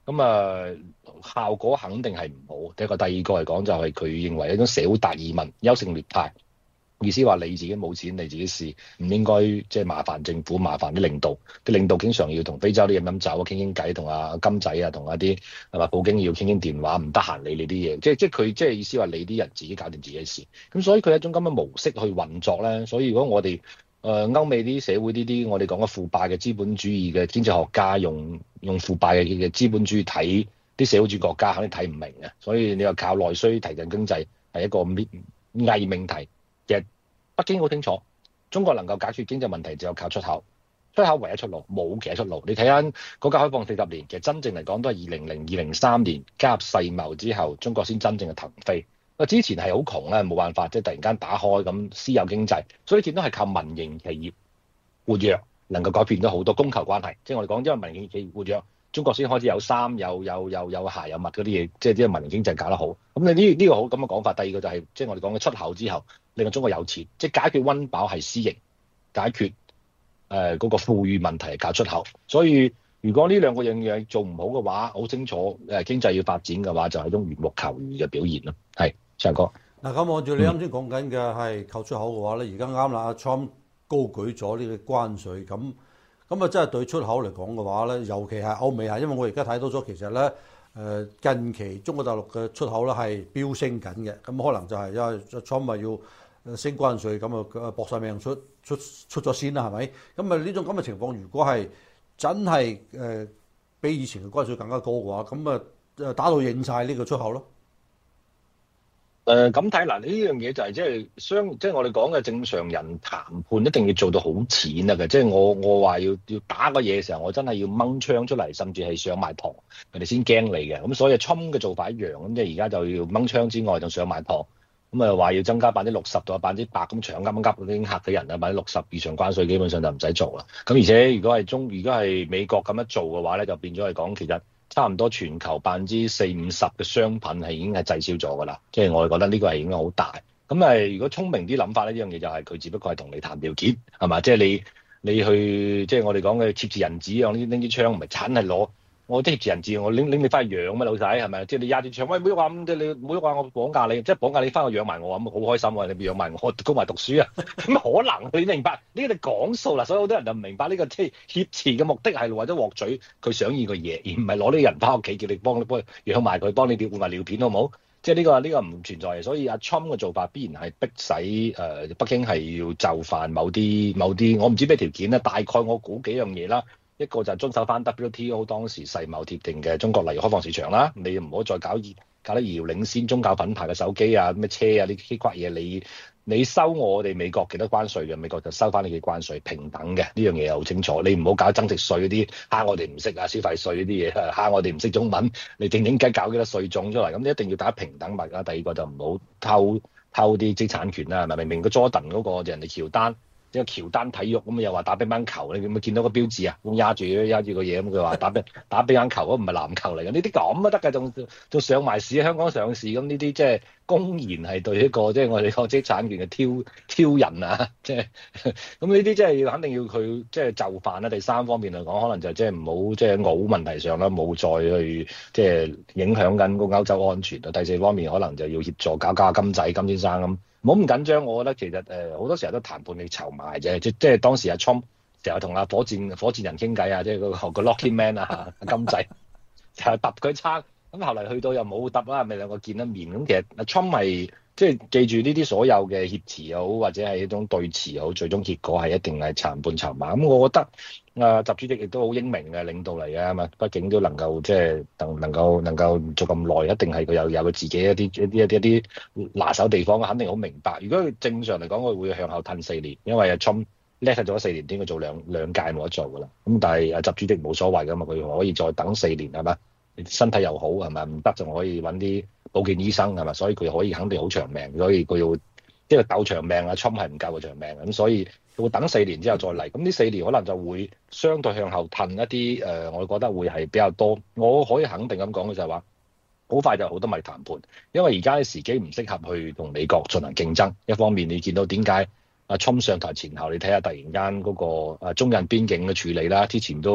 咁啊效果肯定係唔好。第一個，第二個嚟講就係佢認為一種社會達爾文優勝劣汰。意思話你自己冇錢，你自己試，唔應該即係麻煩政府，麻煩啲領導。啲領導經常要同非洲啲飲飲酒、傾傾偈，同阿金仔啊，同一啲係嘛，普京要傾傾電話，唔得閒理你啲嘢。即係即係佢即係意思話你啲人自己搞掂自己事。咁所以佢係一種咁嘅模式去運作咧。所以如果我哋誒、呃、歐美啲社會呢啲我哋講嘅腐敗嘅資本主義嘅經濟學家用用腐敗嘅嘅資本主義睇啲社會主義國家，肯定睇唔明嘅。所以你話靠內需提振經濟係一個偽命題。其實北京好清楚，中國能夠解決經濟問題，只有靠出口，出口唯一出路，冇其他出路。你睇翻改革開放四十年，其實真正嚟講都係二零零二零三年加入世貿之後，中國先真正嘅騰飛。啊，之前係好窮咧，冇辦法，即係突然間打開咁私有經濟，所以見到係靠民營企業活躍，能夠改變咗好多供求關係。即係我哋講，因為民營企業活躍，中國先開始有衫、有有有有鞋、有襪嗰啲嘢，即係啲民營經濟搞得好。咁你呢呢個好咁嘅講法。第二個就係、是、即係我哋講嘅出口之後，令到中國有錢，即係解決溫飽係私營，解決誒嗰、呃那個富裕問題係靠出口。所以如果呢兩個樣嘢做唔好嘅話，好清楚誒經濟要發展嘅話，就係一種緣木求魚嘅表現咯。係，祥哥。 嗱，咁按照你啱先講緊嘅係靠出口嘅話咧，而家啱啦，阿 Trump 高舉咗呢個關稅，咁咁啊真係對出口嚟講嘅話咧，尤其係歐美係，因為我而家睇到咗其實咧。誒近期中國大陸嘅出口咧係飆升緊嘅，咁可能就係因為 Trump 咪要升關稅，咁啊搏晒命出出出咗先啦，係咪？咁啊呢種咁嘅情況，如果係真係誒比以前嘅關稅更加高嘅話，咁啊誒打到應晒呢個出口咯。 誒咁睇嗱，呢樣嘢就係即係相，即係我哋講嘅正常人談判一定要做到好淺啊嘅，即係我我話要要打個嘢嘅時候，我真係要掹槍出嚟，甚至係上埋膛，佢哋先驚你嘅。咁所以侵嘅做法一樣，咁即係而家就要掹槍之外，就上埋膛。咁啊話要增加百分之六十到百分之百，咁搶啱啱已經嚇嘅人啊，百分之六十以上關稅基本上就唔使做啦。咁而且如果係中，如果係美國咁樣做嘅話咧，就變咗係講其實。差唔多全球百分之四五十嘅商品係已經係滯銷咗㗎啦，即係我哋覺得呢個係影響好大。咁誒，如果聰明啲諗法咧，呢樣嘢就係佢只不過係同你談條件，係嘛？即係你你去即係我哋講嘅貼字人紙，我拎拎支槍唔係真係攞。我啲貼字人質，我拎拎你翻去養咩老細係咪？即係你壓住槍，喂，唔好話咁，即係你唔好話我綁架你，即係綁架你翻去養埋我咁，好開心喎！你養埋我，供埋讀書啊？咁可能你明白呢個你講數啦，所以好多人就唔明白呢個即係挾持嘅目的係為咗獲取佢想要嘅嘢，而唔係攞呢個人翻屋企叫你幫你幫養埋佢，幫你換埋尿片好冇？即係呢個呢個唔存在嘅，所以阿 Trump 嘅做法必然係逼使誒北京係要就範某啲某啲，我唔知咩條件咧，大概我估幾樣嘢啦。一個就係遵守翻 W T O 當時世貿協定嘅中國例如開放市場啦，你唔好再搞搞得遙遙領先宗教品牌嘅手機啊、咩車啊呢啲骨嘢，你你收我哋美國幾多關稅嘅，美國就收翻你嘅關稅，平等嘅呢樣嘢好清楚。你唔好搞增值稅嗰啲，蝦我哋唔識啊，消費稅嗰啲嘢蝦我哋唔識中文，你靜靜雞搞幾多稅種出嚟，咁你一定要打平等物啦。第二個就唔好偷偷啲知識產權啦，係咪？明明個 Jordan 嗰個就人哋喬丹。即係喬丹體育咁又話打乒乓球，你有冇見到個標誌啊？咁壓住壓住個嘢咁，佢話打乒打乒乓球，嗰唔係籃球嚟嘅。呢啲咁啊得㗎，仲仲上埋市，香港上市咁呢啲即係公然係對一個即係我哋個知識產權嘅挑挑人啊！即係咁呢啲即係肯定要佢即係就範啦。第三方面嚟講，可能就即係唔好即係俄烏問題上啦，冇再去即係影響緊個歐洲安全啊。第四方面可能就要協助搞搞金仔金先生咁。唔好咁緊張，我覺得其實誒好、呃、多時候都談判嘅籌碼啫，即即係當時阿 Trump 成日同阿火箭火箭人傾偈啊，即係嗰個個 Lockheed Man 啊，金仔成日揼佢餐，咁後嚟去到又冇揼啦，咪兩個見得面咁。其實阿 Trump 係即係記住呢啲所有嘅挾持又好，或者係一種對峙又好，最終結果係一定係談判籌碼。咁我覺得。啊，習主席亦都好英明嘅領導嚟嘅，嘛，畢竟都能夠即係能能夠能夠做咁耐，一定係佢有有佢自己一啲一啲一啲一啲拿手地方，肯定好明白。如果佢正常嚟講，佢會向後褪四年，因為阿 Trump 叻咗咗四年，點佢做兩兩屆冇得做噶啦。咁但係阿習主席冇所謂噶嘛，佢可以再等四年係嘛？身體又好係咪？唔得就可以揾啲保健醫生係咪？所以佢可以肯定好長命，所以佢要即係鬥長命啊。Trump 係唔夠個長命咁，所以。會等四年之後再嚟，咁呢四年可能就會相對向後褪一啲，誒、呃，我覺得會係比較多。我可以肯定咁講嘅就係話，好快就好多咪談判，因為而家嘅時機唔適合去同美國進行競爭。一方面你見到點解阿 Trump 上台前後，你睇下突然間嗰個中印邊境嘅處理啦，之前都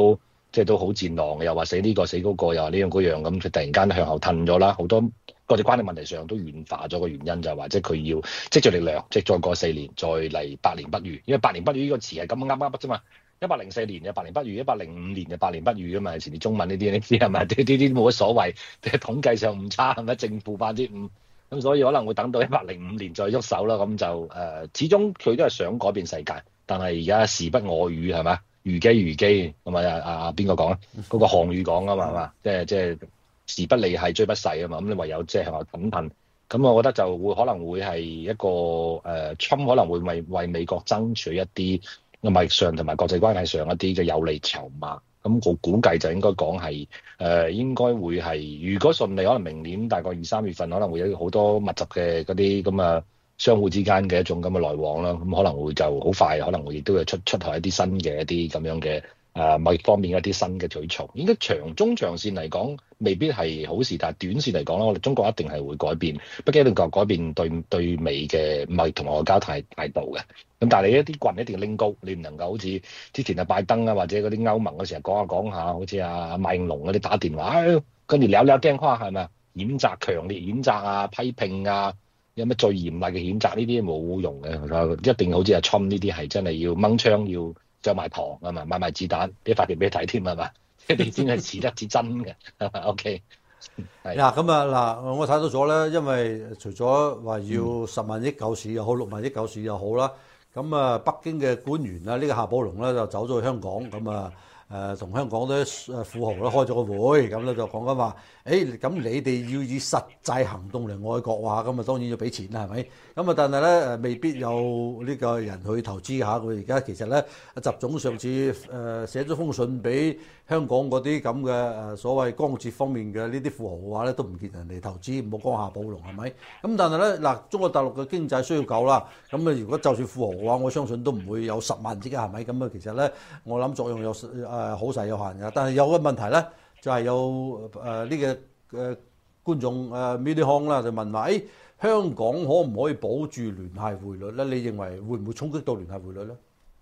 即係都好戰狼嘅，又話死呢個死嗰個，又話呢樣嗰樣咁，佢突然間向後褪咗啦，好多國際關係問題上都軟化咗，個原因就係話即係佢要積聚力量，即係再過四年再嚟百年不遇，因為百年不遇呢個詞係咁啱啱啫嘛。一百零四年就百年不遇，一百零五年就百年不遇啊嘛。以前啲中文呢啲，你知係咪？呢啲啲冇乜所謂，統計上誤差係咪？正負百分之五，咁所以可能會等到一百零五年再喐手啦。咁就誒、呃，始終佢都係想改變世界，但係而家時不我與係咪？如機如機，咁啊啊啊邊個講啊？嗰、那個項羽講啊嘛係嘛？即係即係時不利係騅不逝啊嘛。咁你唯有即係向後騰騰。咁我覺得就會可能會係一個誒，侵、呃、可能會為為美國爭取一啲貿易上同埋國際關係上一啲嘅有利籌碼，咁我估計就應該講係誒應該會係，如果順利，可能明年大概二三月份可能會有好多密集嘅嗰啲咁啊相互之間嘅一種咁嘅來往啦，咁可能會就好快，可能會亦都會出出台一啲新嘅一啲咁樣嘅誒貿易方面一啲新嘅舉措。應該長中長線嚟講未必係好事，但係短線嚟講咧，我哋中國一定係會改變，北京一定改改變對對美嘅貿易同外交態態度嘅。咁但係你一啲棍一定要拎高，你唔能夠好似之前啊拜登啊或者嗰啲歐盟嗰時候講下講下，好似阿馬應龍嗰啲打電話，哎、跟住撩撩驚誇係咪啊？譴責強烈譴責啊，批評啊，有咩最嚴厲嘅譴責呢啲冇用嘅，一定好似阿 Trump 呢啲係真係要掹槍要著埋糖啊嘛，買埋子彈俾發條俾你睇添係嘛，一定先係似得似真嘅，OK。 嗱咁啊嗱，我睇到咗咧，因為除咗話要十萬億救市又好，六萬億救市又好啦，咁啊北京嘅官員啊，呢、這個夏寶龍咧就走咗去香港，咁啊誒同香港啲誒富豪咧開咗個會，咁咧就講緊話，誒咁你哋要以實際行動嚟愛國話，咁啊當然要俾錢啦，係咪？咁啊但係咧誒未必有呢個人去投資下佢而家其實咧，阿習總上次誒寫咗封信俾香港嗰啲咁嘅誒所謂江浙方面嘅呢啲富豪嘅話咧，都唔見人哋投資，唔好講夏寶龍係咪？咁但係咧嗱，中國大陸嘅經濟需要夠啦，咁啊如果就算富豪嘅話，我相信都唔會有十萬億嘅係咪？咁啊其實咧，我諗作用有誒好細有限嘅。但係有個問題咧，就係、是、有誒呢、呃這個誒、呃、觀眾誒 Milly Hong 啦，就問話誒、哎、香港可唔可以保住聯繫匯率咧？你認為會唔會衝擊到聯繫匯率咧？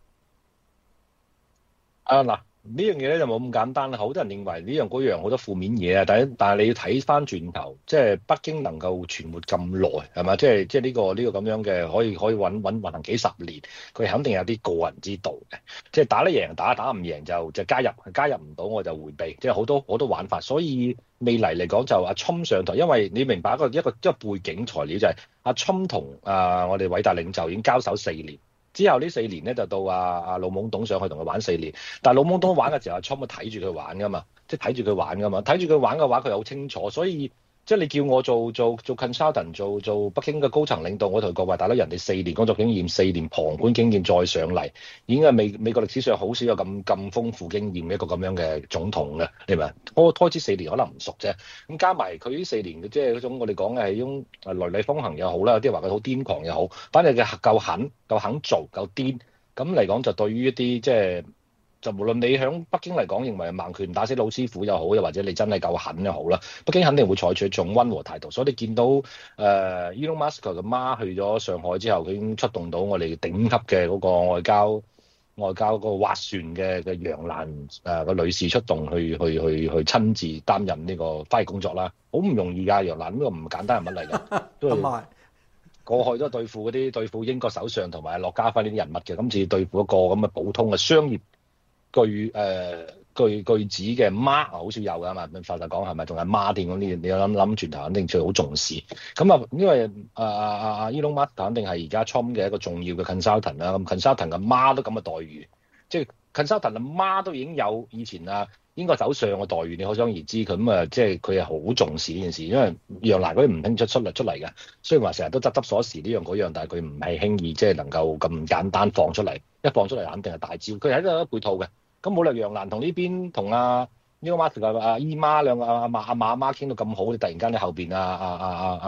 啊嗱。呢樣嘢咧就冇咁簡單啦，好多人認為呢樣嗰樣好多負面嘢啊，但係但係你要睇翻轉頭，即係北京能夠存活咁耐係嘛？即係即係呢個呢個咁樣嘅可以可以穩穩運行幾十年，佢肯定有啲個人之道嘅。即係打得贏打，打唔贏就就加入，加入唔到我就迴避，即係好多好多玩法。所以未嚟嚟講就阿侵上台，因為你明白一個一個一個背景材料就係阿侵同啊我哋偉大領袖已經交手四年。之後呢四年咧就到阿、啊、阿老懵董上去同佢玩四年，但係老懵董玩嘅時候，阿 Trump 睇住佢玩噶嘛，即係睇住佢玩噶嘛，睇住佢玩嘅話，佢好清楚，所以即係你叫我做做做 consultant 做做北京嘅高層領導，我同各位大佬人哋四年工作經驗，四年旁觀經驗再上嚟，已經係美美國歷史上好少有咁咁豐富經驗嘅一個咁樣嘅總統嘅，你明嘛？開開始四年可能唔熟啫，咁加埋佢呢四年嘅即係嗰種我哋講嘅係一種雷厲風行又好啦，有啲話佢好癲狂又好，反正佢夠狠、夠肯做、夠癲，咁嚟講就對於一啲即係。就無論你響北京嚟講，認為盲拳打死老師傅又好，又或者你真係夠狠又好啦，北京肯定會採取一種溫和態度。所以你見到誒、呃、Elon Musk 嘅媽去咗上海之後，佢已經出動到我哋頂級嘅嗰個外交外交嗰個划船嘅嘅楊瀾誒個女士出動去去去去親自擔任呢個翻譯工作啦，好唔容易㗎。楊瀾呢個唔簡單人物嚟㗎，都係過去都係對付嗰啲對付英國首相同埋駱家輝呢啲人物嘅，今次對付一個咁嘅普通嘅商業。巨誒、呃、巨巨子嘅媽好少有㗎嘛，法律講係咪仲係媽店咁啲？你有諗諗轉頭肯定最好重視。咁啊，因為啊啊啊啊 Elon Musk 肯定係而家 Trump 嘅一個重要嘅 consultant 啦。咁 consultant 嘅媽都咁嘅待遇，即係 consultant 嘅媽都已經有以前啊英國首相嘅待遇，你可想而知佢咁啊，即係佢係好重視呢件事，因為楊瀾嗰啲唔輕出出嚟出嚟嘅，雖然話成日都執執鎖匙呢樣嗰樣，但係佢唔係輕易即係能夠咁簡單放出嚟，一放出嚟肯定係大招。佢喺度一配套嘅。咁冇理由楊瀾同呢邊同阿 Elon Musk 嘅阿姨媽兩個阿馬阿馬阿媽傾到咁好，你突然間你後邊啊啊啊啊啊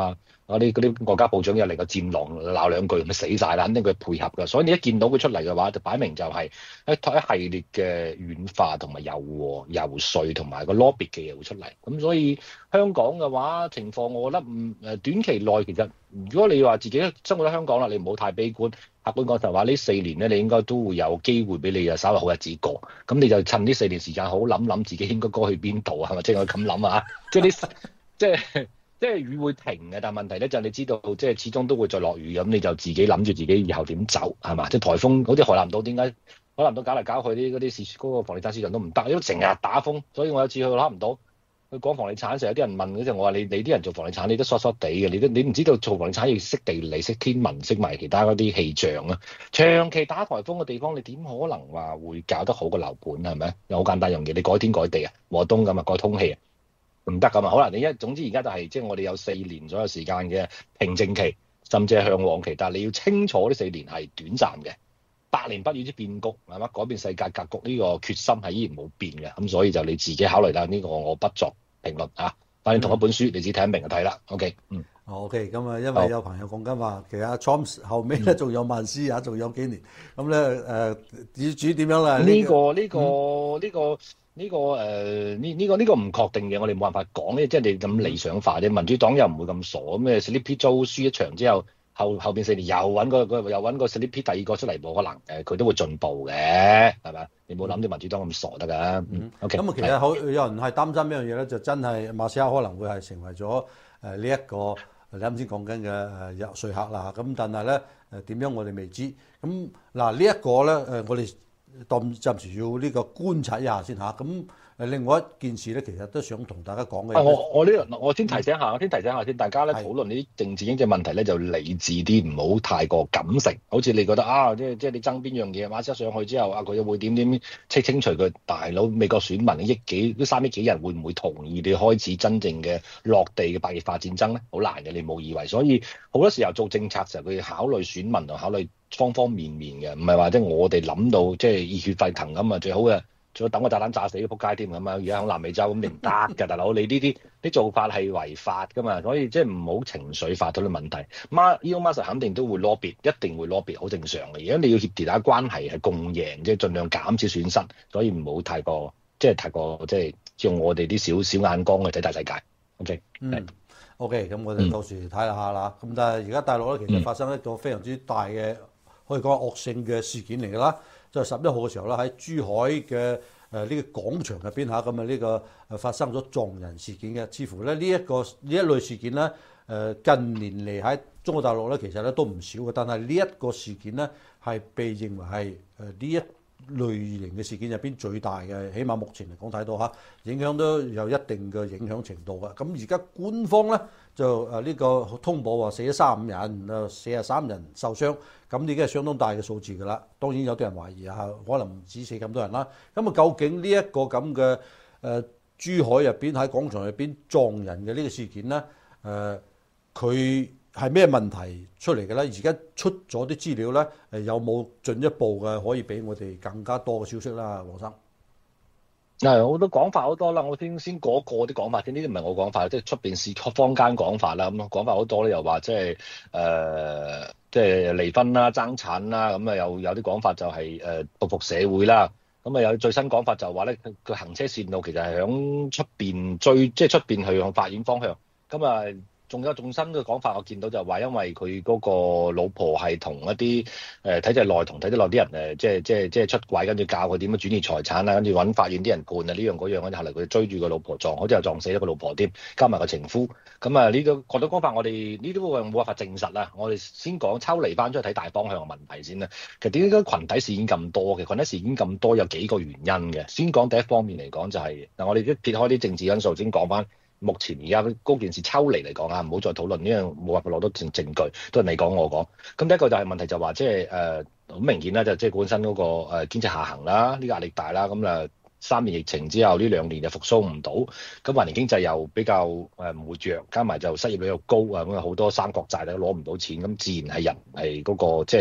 嗰啲嗰啲外交部長又嚟個戰狼鬧兩句，咪死晒啦！肯定佢配合㗎，所以你一見到佢出嚟嘅話，就擺明就係一一系列嘅軟化同埋柔和、游說同埋個 lobby 嘅嘢會出嚟。咁所以香港嘅話情況，我覺得唔誒短期內其實，如果你話自己生活喺香港啦，你唔好太悲觀。客觀講就話呢四年咧，你應該都會有機會俾你啊稍微好日子過。咁你就趁呢四年時間好諗諗自己應該該去邊度啊？係咪？即係我咁諗啊！即係你即係。即係雨會停嘅，但係問題咧就係你知道，即係始終都會再落雨咁，你就自己諗住自己以後點走係嘛？即係颱風，好似海南島點解海南島搞嚟搞去啲嗰啲市嗰個房地產市場都唔得，因為成日打風。所以我有次去海南島去講房地產時，有啲人問嗰陣，我話你你啲人做房地產你都疏疏地嘅，你都你唔知道做房地產要識地理、識天文、識埋其他嗰啲氣象啊。長期打颱風嘅地方，你點可能話會搞得好個樓盤係咪？又好簡單樣嘢，你改天改地啊，和東咁啊，改通氣啊。唔得噶嘛，可能你一總之而家就係即係我哋有四年左右時間嘅平靜期，甚至係向往期，但係你要清楚呢四年係短暫嘅，百年不遇之變局係嘛？改變世界格局呢個決心係依然冇變嘅，咁所以就你自己考慮啦。呢、這個我不作評論啊。反正同一本書，嗯、你自己睇得明就睇啦。OK， 嗯。 OK，咁啊，因為有朋友講緊話，其實 Trump 後尾咧仲有萬斯啊，仲有幾年，咁咧誒，至至於點樣咧？ 呢、這個呢、這個呢、嗯這個。呢、這個誒呢呢個呢、這個唔確定嘅，我哋冇辦法講咧，即係你咁理想化啫。民主黨又唔會咁傻，咁誒 Sleepy Joe 輸一場之後，後後邊四年又揾個又揾個 Sleepy 第二個出嚟，冇可能誒，佢都會進步嘅，係咪？你冇諗啲民主黨咁傻得㗎。嗯，OK。咁啊， 其實好有人係擔心一樣嘢咧，就真係馬斯克可能會係成為咗誒呢一個你啱先講緊嘅誒遊說客啦。咁但係咧誒點樣我哋未知。咁嗱呢一個咧誒我哋。當暫時要呢個觀察一下先嚇，咁誒另外一件事咧，其實都想同大家講嘅。 我我呢個我先提醒下，我先提醒下先，大家咧討論呢啲政治經濟問題咧，就理智啲，唔好太過感性。好似你覺得啊，即係即係你爭邊樣嘢，馬斯克上去之後啊，佢又會點點清清除佢大佬美國選民億幾都三億幾人會唔會同意你開始真正嘅落地嘅白熱化戰爭咧？好難嘅，你冇以為。所以好多時候做政策時候，佢要考慮選民同考慮方方面面嘅，唔係話即係我哋諗到即係熱血沸騰咁啊！最好嘅，最好等個炸彈炸死都仆街添咁啊！而家喺南美洲咁，你唔得㗎，大佬，你呢啲啲做法係違法㗎嘛，所以即係唔好情緒化到啲問題。Elon Musk 肯定都會 lobby，一定會 lobby，好正常嘅。而家你要協調大家關係係共贏，即係盡量減少損失，所以唔好太過即係太過即係用我哋啲小小眼光去睇大世界。OK， 嗯。OK，咁我哋到時睇下啦。咁、嗯、但係而家大陸咧，其實發生一個非常之大嘅。可以講惡性嘅事件嚟㗎啦，就係十一號嘅時候啦，喺珠海嘅誒呢個廣場入邊嚇，咁啊呢個誒發生咗撞人事件嘅，似乎咧呢一個呢一類事件咧誒近年嚟喺中國大陸咧其實咧都唔少嘅，但係呢一個事件咧係被認為係誒呢一類型嘅事件入邊最大嘅，起碼目前嚟講睇到嚇，影響都有一定嘅影響程度嘅。咁而家官方咧就誒呢個通報話死咗三十五人，誒四十三人受傷，咁已經係相當大嘅數字㗎啦。當然有啲人懷疑嚇，可能唔止死咁多人啦。咁啊，究竟呢一個咁嘅誒珠海入邊喺廣場入邊撞人嘅呢個事件咧，誒佢係咩問題出嚟嘅咧？而家出咗啲資料咧，誒有冇進一步嘅可以俾我哋更加多嘅消息啦，黃生？ 係好多講法好多啦，我先先嗰個啲講法先，呢啲唔係我講法，即係出邊市坊間講法啦。咁講法好多咧，又話即係誒，即係離婚啦、爭產啦，咁啊有有啲講法就係誒報復社會啦。咁啊有最新講法就話咧，佢行車線路其實係響出邊追，即係出邊去向法院方向。咁啊。仲有仲新嘅講法，我見到就話，因為佢嗰個老婆係同一啲誒體制內同體制內啲人誒，即係即係即係出軌，跟住教佢點樣轉移財產啦，跟住揾法院啲人判啊，呢樣嗰樣，跟住後嚟佢追住個老婆撞，好似又撞死咗個老婆添，加埋個情夫。咁啊呢個講到講法，我哋呢啲冇辦法證實啦。我哋先講抽離翻出去睇大方向嘅問題先啦。其實點解群體事件咁多嘅？群體事件咁多有幾個原因嘅。先講第一方面嚟講就係、是、嗱，我哋一撇開啲政治因素，先講翻。目前而家嗰件事抽離嚟講啊，唔好再討論呢樣，冇辦法攞到證證據，都係你講我講。咁第一個就係問題就話，即係誒好明顯啦，就即係本身嗰個誒經濟下行啦，呢個壓力大啦，咁啊三年疫情之後呢兩年就復甦唔到，咁環年經濟又比較誒唔活躍，加埋就失業率又高啊，咁啊好多三角債都攞唔到錢，咁自然係人係嗰個即係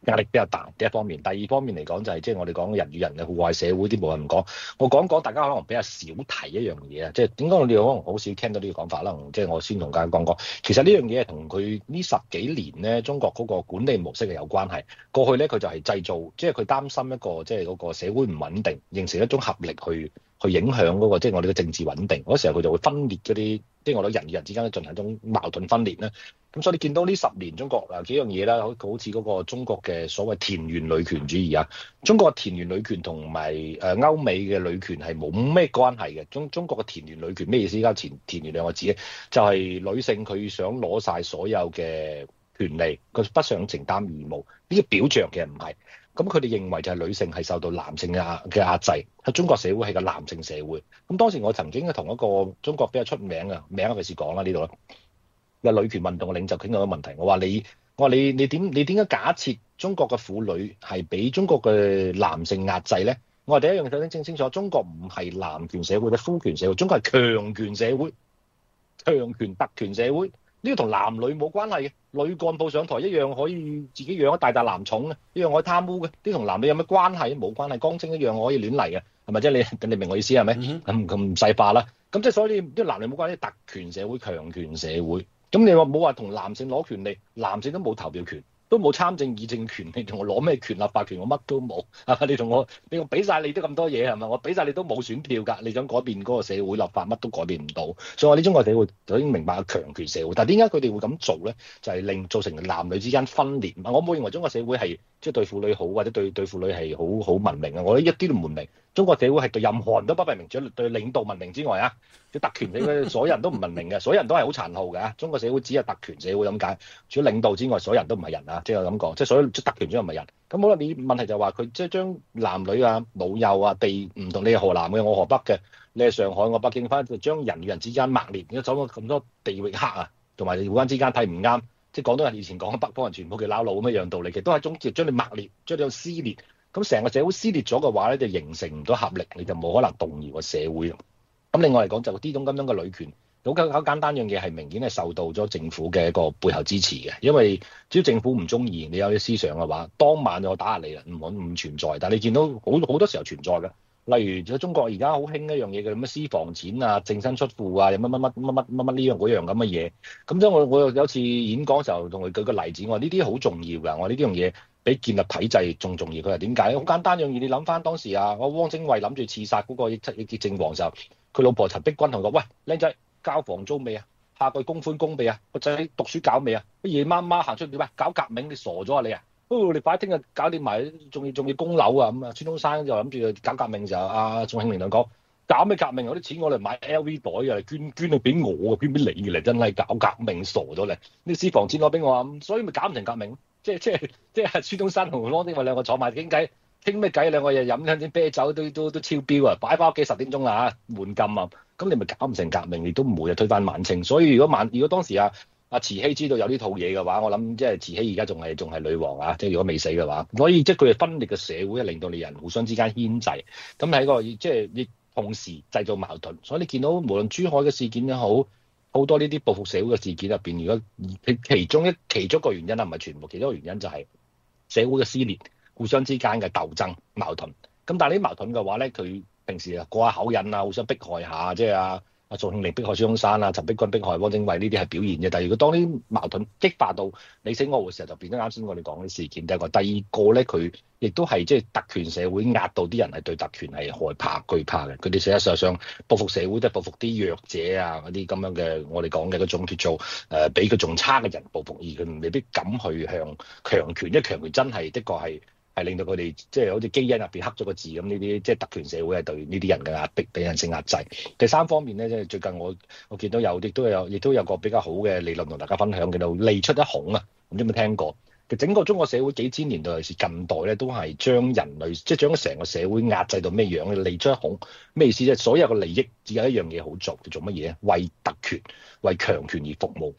壓力比較大，第一方面。第二方面嚟講就係即係我哋講人與人嘅互惠社會啲冇人唔講。我講講大家可能比較少提一樣嘢啊，即係點解我哋可能好少聽到呢個講法啦？即係我先同大家講講，其實呢樣嘢係同佢呢十幾年咧中國嗰個管理模式係有關係。過去咧佢就係製造，即係佢擔心一個即係嗰個社會唔穩定，形成一種合力去去影響嗰個即係我哋嘅政治穩定。嗰時候佢就會分裂嗰啲，即係我哋人與人之間進行一種矛盾分裂咧。咁所以你見到呢十年中國嗱幾樣嘢啦，好好似嗰個中國嘅所謂田園女權主義啊，中國嘅田園女權同埋誒歐美嘅女權係冇咩關係嘅。中中國嘅田園女權咩意思？而家田田園兩個字咧，就係女性佢想攞晒所有嘅權利，佢不想承擔義務。呢個表象其實唔係。咁佢哋認為就係女性係受到男性嘅壓嘅壓制，喺中國社會係個男性社會。咁當時我曾經同一個中國比較出名嘅名嘅事講啦呢度啦。嘅女權運動嘅領袖傾到個問題，我話你，我話你，你點你點解假設中國嘅婦女係俾中國嘅男性壓制咧？我話第一樣首先清清楚，中國唔係男權社會嘅夫權社會，中國係強權社會、強權特權社會。呢個同男女冇關係嘅，女幹部上台一樣可以自己養一大笪男寵嘅，一樣可以貪污嘅。呢同男女有咩關係？冇關係，江青一樣可以亂嚟嘅，係咪？即係你你明我意思係咪？咁咁細化啦。咁即係所以啲男女冇關係，特權社會、強權社會。咁你話冇話同男性攞權利，男性都冇投票權，都冇參政議政權，你同我攞咩權？立法權我乜都冇，係咪？你同我，你我俾晒你都咁多嘢係咪？我俾晒你都冇選票㗎，你想改變嗰個社會立法乜都改變唔到。所以我哋中國社會就已經明白係強權社會，但係點解佢哋會咁做咧？就係、是、令造成男女之間分裂。我冇認為中國社會係即係對婦女好，或者對對婦女係好好文明啊！我覺得一啲都唔文明。中國社會係對任何人都不文明，除咗對領導文明之外啊，即特權社會所有人都唔文明嘅，所有人都係好殘酷嘅。中國社會只係特權社會咁解，除咗領導之外，所有人都唔係人啊！即係我咁講，即係所有即特權之外唔係人。咁好啦，你問題就係話佢即係將男女啊、老幼啊、地唔同，你係河南嘅，我河北嘅，你係上海，我北京，翻就將人與人之間抹裂，而家走咗咁多地域黑啊，同埋互相之間睇唔啱，即係廣東人以前講北方人全部叫撈佬咁一樣道理，其實都係種將你抹裂，將你撕裂。咁成個社會撕裂咗嘅話咧，就形成唔到合力，你就冇可能動搖個社會。咁另外嚟講，就呢種咁樣嘅女權，好簡好簡單樣嘢係明顯係受到咗政府嘅一個背後支持嘅。因為只要政府唔中意你有啲思想嘅話，當晚就打壓你啦，唔可唔存在。但係你見到好好多時候存在嘅，例如喺中國而家好興一樣嘢嘅，咩私房錢啊、淨身出戶啊，有乜乜乜乜乜乜乜呢樣嗰樣咁嘅嘢。咁即係我我有次演講時候同佢舉個例子，我話呢啲好重要㗎，我話呢啲樣嘢比建立體制仲重要。佢話點解咧？好簡單樣嘢，你諗翻當時啊，我汪精衛諗住刺殺嗰個疫疫症王時候，佢老婆陳碧君同佢講：喂，靚仔，交房租未啊？下個月供款供未啊？個仔讀書搞未啊？夜媽媽行出嚟，喂，搞革命，你傻咗啊你啊！哦，你快啲聽日搞掂埋，仲要仲要供樓啊咁啊！孫中山就諗住搞革命時候，阿宋慶齡就講：搞咩革命？我啲錢我嚟買 L V 袋啊，捐捐嚟俾我啊，捐俾你嚟，真係搞革命傻咗你！啲私房錢攞俾我啊，所以咪搞唔成革命。即係即係即係孫中山同汪精衛兩個坐埋傾偈，傾咩偈？兩個又飲緊啲啤酒都都都超標啊！擺翻屋企十點鐘啦嚇，換金啊！咁你咪搞唔成革命，你都唔會啊推翻晚清。所以如果晚如果當時啊阿慈禧知道有呢套嘢嘅話，我諗即係慈禧而家仲係仲係女王啊！即係如果未死嘅話，所以即係佢係分裂嘅社會，令到你人互相之間牽制。咁喺個即係亦同時製造矛盾。所以你見到無論珠海嘅事件也好，好多呢啲報復社會嘅事件入邊，如果其其中一其中一個原因啊，唔係全部，其中一個原因就係社會嘅撕裂，互相之間嘅鬥爭矛盾。咁但係呢啲矛盾嘅話咧，佢平時啊過下口癮啊，互相迫害下，即係啊啊宋慶齡迫害孫中山啊，陳碧君迫害汪精衛呢啲係表現嘅。但係如果當啲矛盾激化到你死我活嘅時候，就變咗啱先我哋講啲事件。第一個，第二個咧，佢亦都係即係特權社會壓到啲人係對特權係害怕懼怕嘅。佢哋實際上報復社會都係報復啲弱者啊，嗰啲咁樣嘅我哋講嘅嗰種叫做誒比佢仲差嘅人報復，而佢未必敢去向強權，因為強權真係的確係。係令到佢哋即係好似基因入邊刻咗個字咁，呢啲即係特權社會係對呢啲人嘅壓迫，俾人性壓制。第三方面咧，即係最近我我見到有亦都有亦都有個比較好嘅理論同大家分享，叫做利出一孔啊，唔知有冇聽過？其實整個中國社會幾千年到尤其是近代咧，都係將人類即係將成個社會壓制到咩樣咧？利出一孔咩意思啫？所有嘅利益只有一樣嘢好做，叫做乜嘢？為特權、為強權而服務。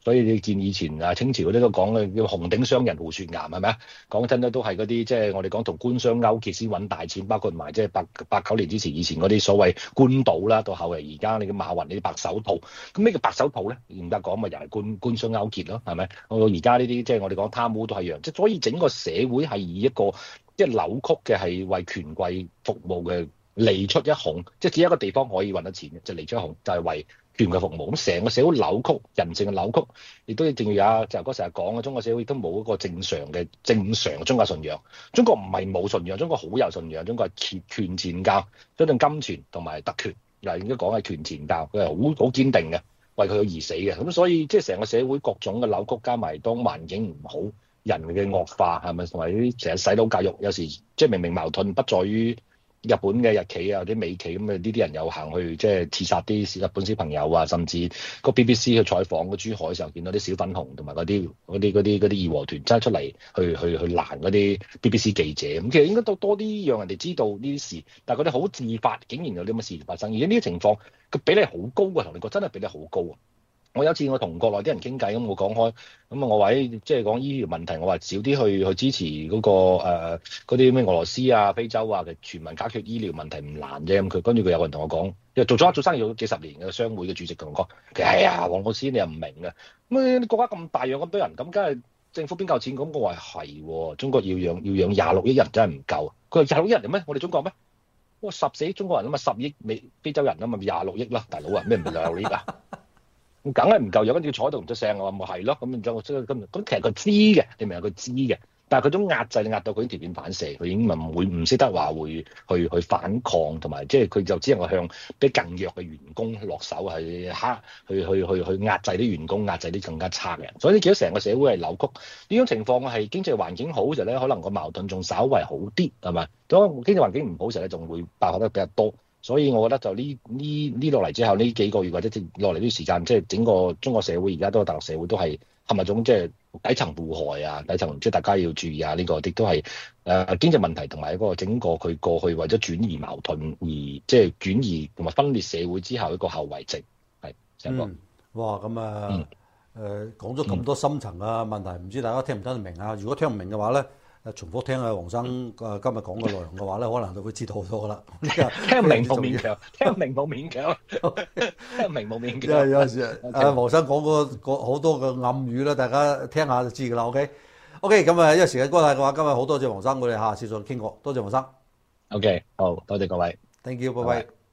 所以你見以前啊清朝嗰啲都講嘅叫紅頂商人胡雪岩係咪啊？講真咧都係嗰啲即係我哋講同官商勾結先揾大錢，包括埋即係八八九年之前以前嗰啲所謂官賭啦，到後嚟而家你嘅馬雲呢啲白手套，咁咩叫白手套咧？嚴格講咪又係官官商勾結咯，係咪？到而家呢啲即係我哋講貪污都係一樣，即係所以整個社會係以一個即係扭曲嘅係為權貴服務嘅利出一孔，即係只有一個地方可以揾得錢嘅，就利出一孔，就係為權貴服務。咁成個社會扭曲，人性嘅扭曲，亦都正如阿就哥成日講嘅，中國社會都冇一個正常嘅正常嘅宗教信仰。中國唔係冇信仰，中國好有信仰。中國係權權錢教，相信金錢同埋特權，又應該講係權錢教，佢係好好堅定嘅，為佢而死嘅。咁所以即係成個社會各種嘅扭曲，加埋當環境唔好，人嘅惡化係咪？同埋啲成日洗腦教育，有時即係明明矛盾不在於日本嘅日企啊，或者美企咁啊，呢啲人又行去即係刺殺啲日本小朋友啊，甚至個 B B C 去採訪個珠海嘅時候，見到啲小粉紅同埋嗰啲嗰啲嗰啲嗰啲義和團真係出嚟去去去攔嗰啲 B B C 記者。咁其實應該都多啲讓人哋知道呢啲事，但係佢哋好自發，竟然有啲咁嘅事發生。而家呢啲情況個比例好高啊，同你講真係比例好高啊！我有一次我同國內啲人傾偈，咁我講開，咁啊我話誒，即係講醫療問題，我話少啲去去支持嗰、嗰個誒嗰啲咩俄羅斯啊、非洲啊嘅全民解決醫療問題唔難啫。咁佢跟住佢有個人同我講，因為做咗做生意做咗幾十年嘅商會嘅主席同我講，其實係啊，黃老師你又唔明嘅，咁你國家咁大養咁多人，咁梗係政府邊夠錢？咁我話係喎，中國要養要養廿六億人真係唔夠。佢話廿六億人咩？我哋中國咩？我話十四億中國人啊嘛，十億美非洲人啊嘛，廿六億啦，大佬啊，咩唔係廿六億啊？咁梗係唔夠，有跟住坐喺度唔出聲，我話咪係咯，咁然之後咁咁其實佢知嘅，你明唔明？佢知嘅，但係佢種壓制壓到佢已經條件反射，佢已經唔會唔識得話會去去反抗，同埋即係佢就只能夠向比更弱嘅員工落手，係嚇去去去去壓制啲員工，壓制啲更加差嘅人。所以你見到成個社會係扭曲，呢種情況係經濟環境好嘅時候咧，可能個矛盾仲稍為好啲，係咪？當經濟環境唔好嘅時候咧，仲會爆發得比較多。所以我覺得就呢呢呢落嚟之後呢幾個月或者落嚟呢啲時間，即係整個中國社會而家都係大陸社會都係陷入種即係底層互害啊，底層即係大家要注意啊，呢個亦都係誒經濟問題同埋一個整個佢過去為咗轉移矛盾而即係轉移同埋分裂社會之後一個後遺症係成個。 嗯，哇咁啊誒講咗咁多深層嘅問題，唔知大家聽唔聽得明啊？如果聽唔明嘅話咧，誒重複聽阿黃生誒今日講嘅內容嘅話咧，可能就會知道好多噶啦。 聽唔明冇勉強，聽唔明冇勉強，聽唔明冇勉強。 因為有時阿黃生講個個好多嘅暗語啦，大家聽下就知噶啦。OK，OK，咁啊，因為時間關係嘅話，今日好多謝黃生，我哋下次再傾過。多謝黃生。 OK，好多謝各位。 Thank you，拜拜。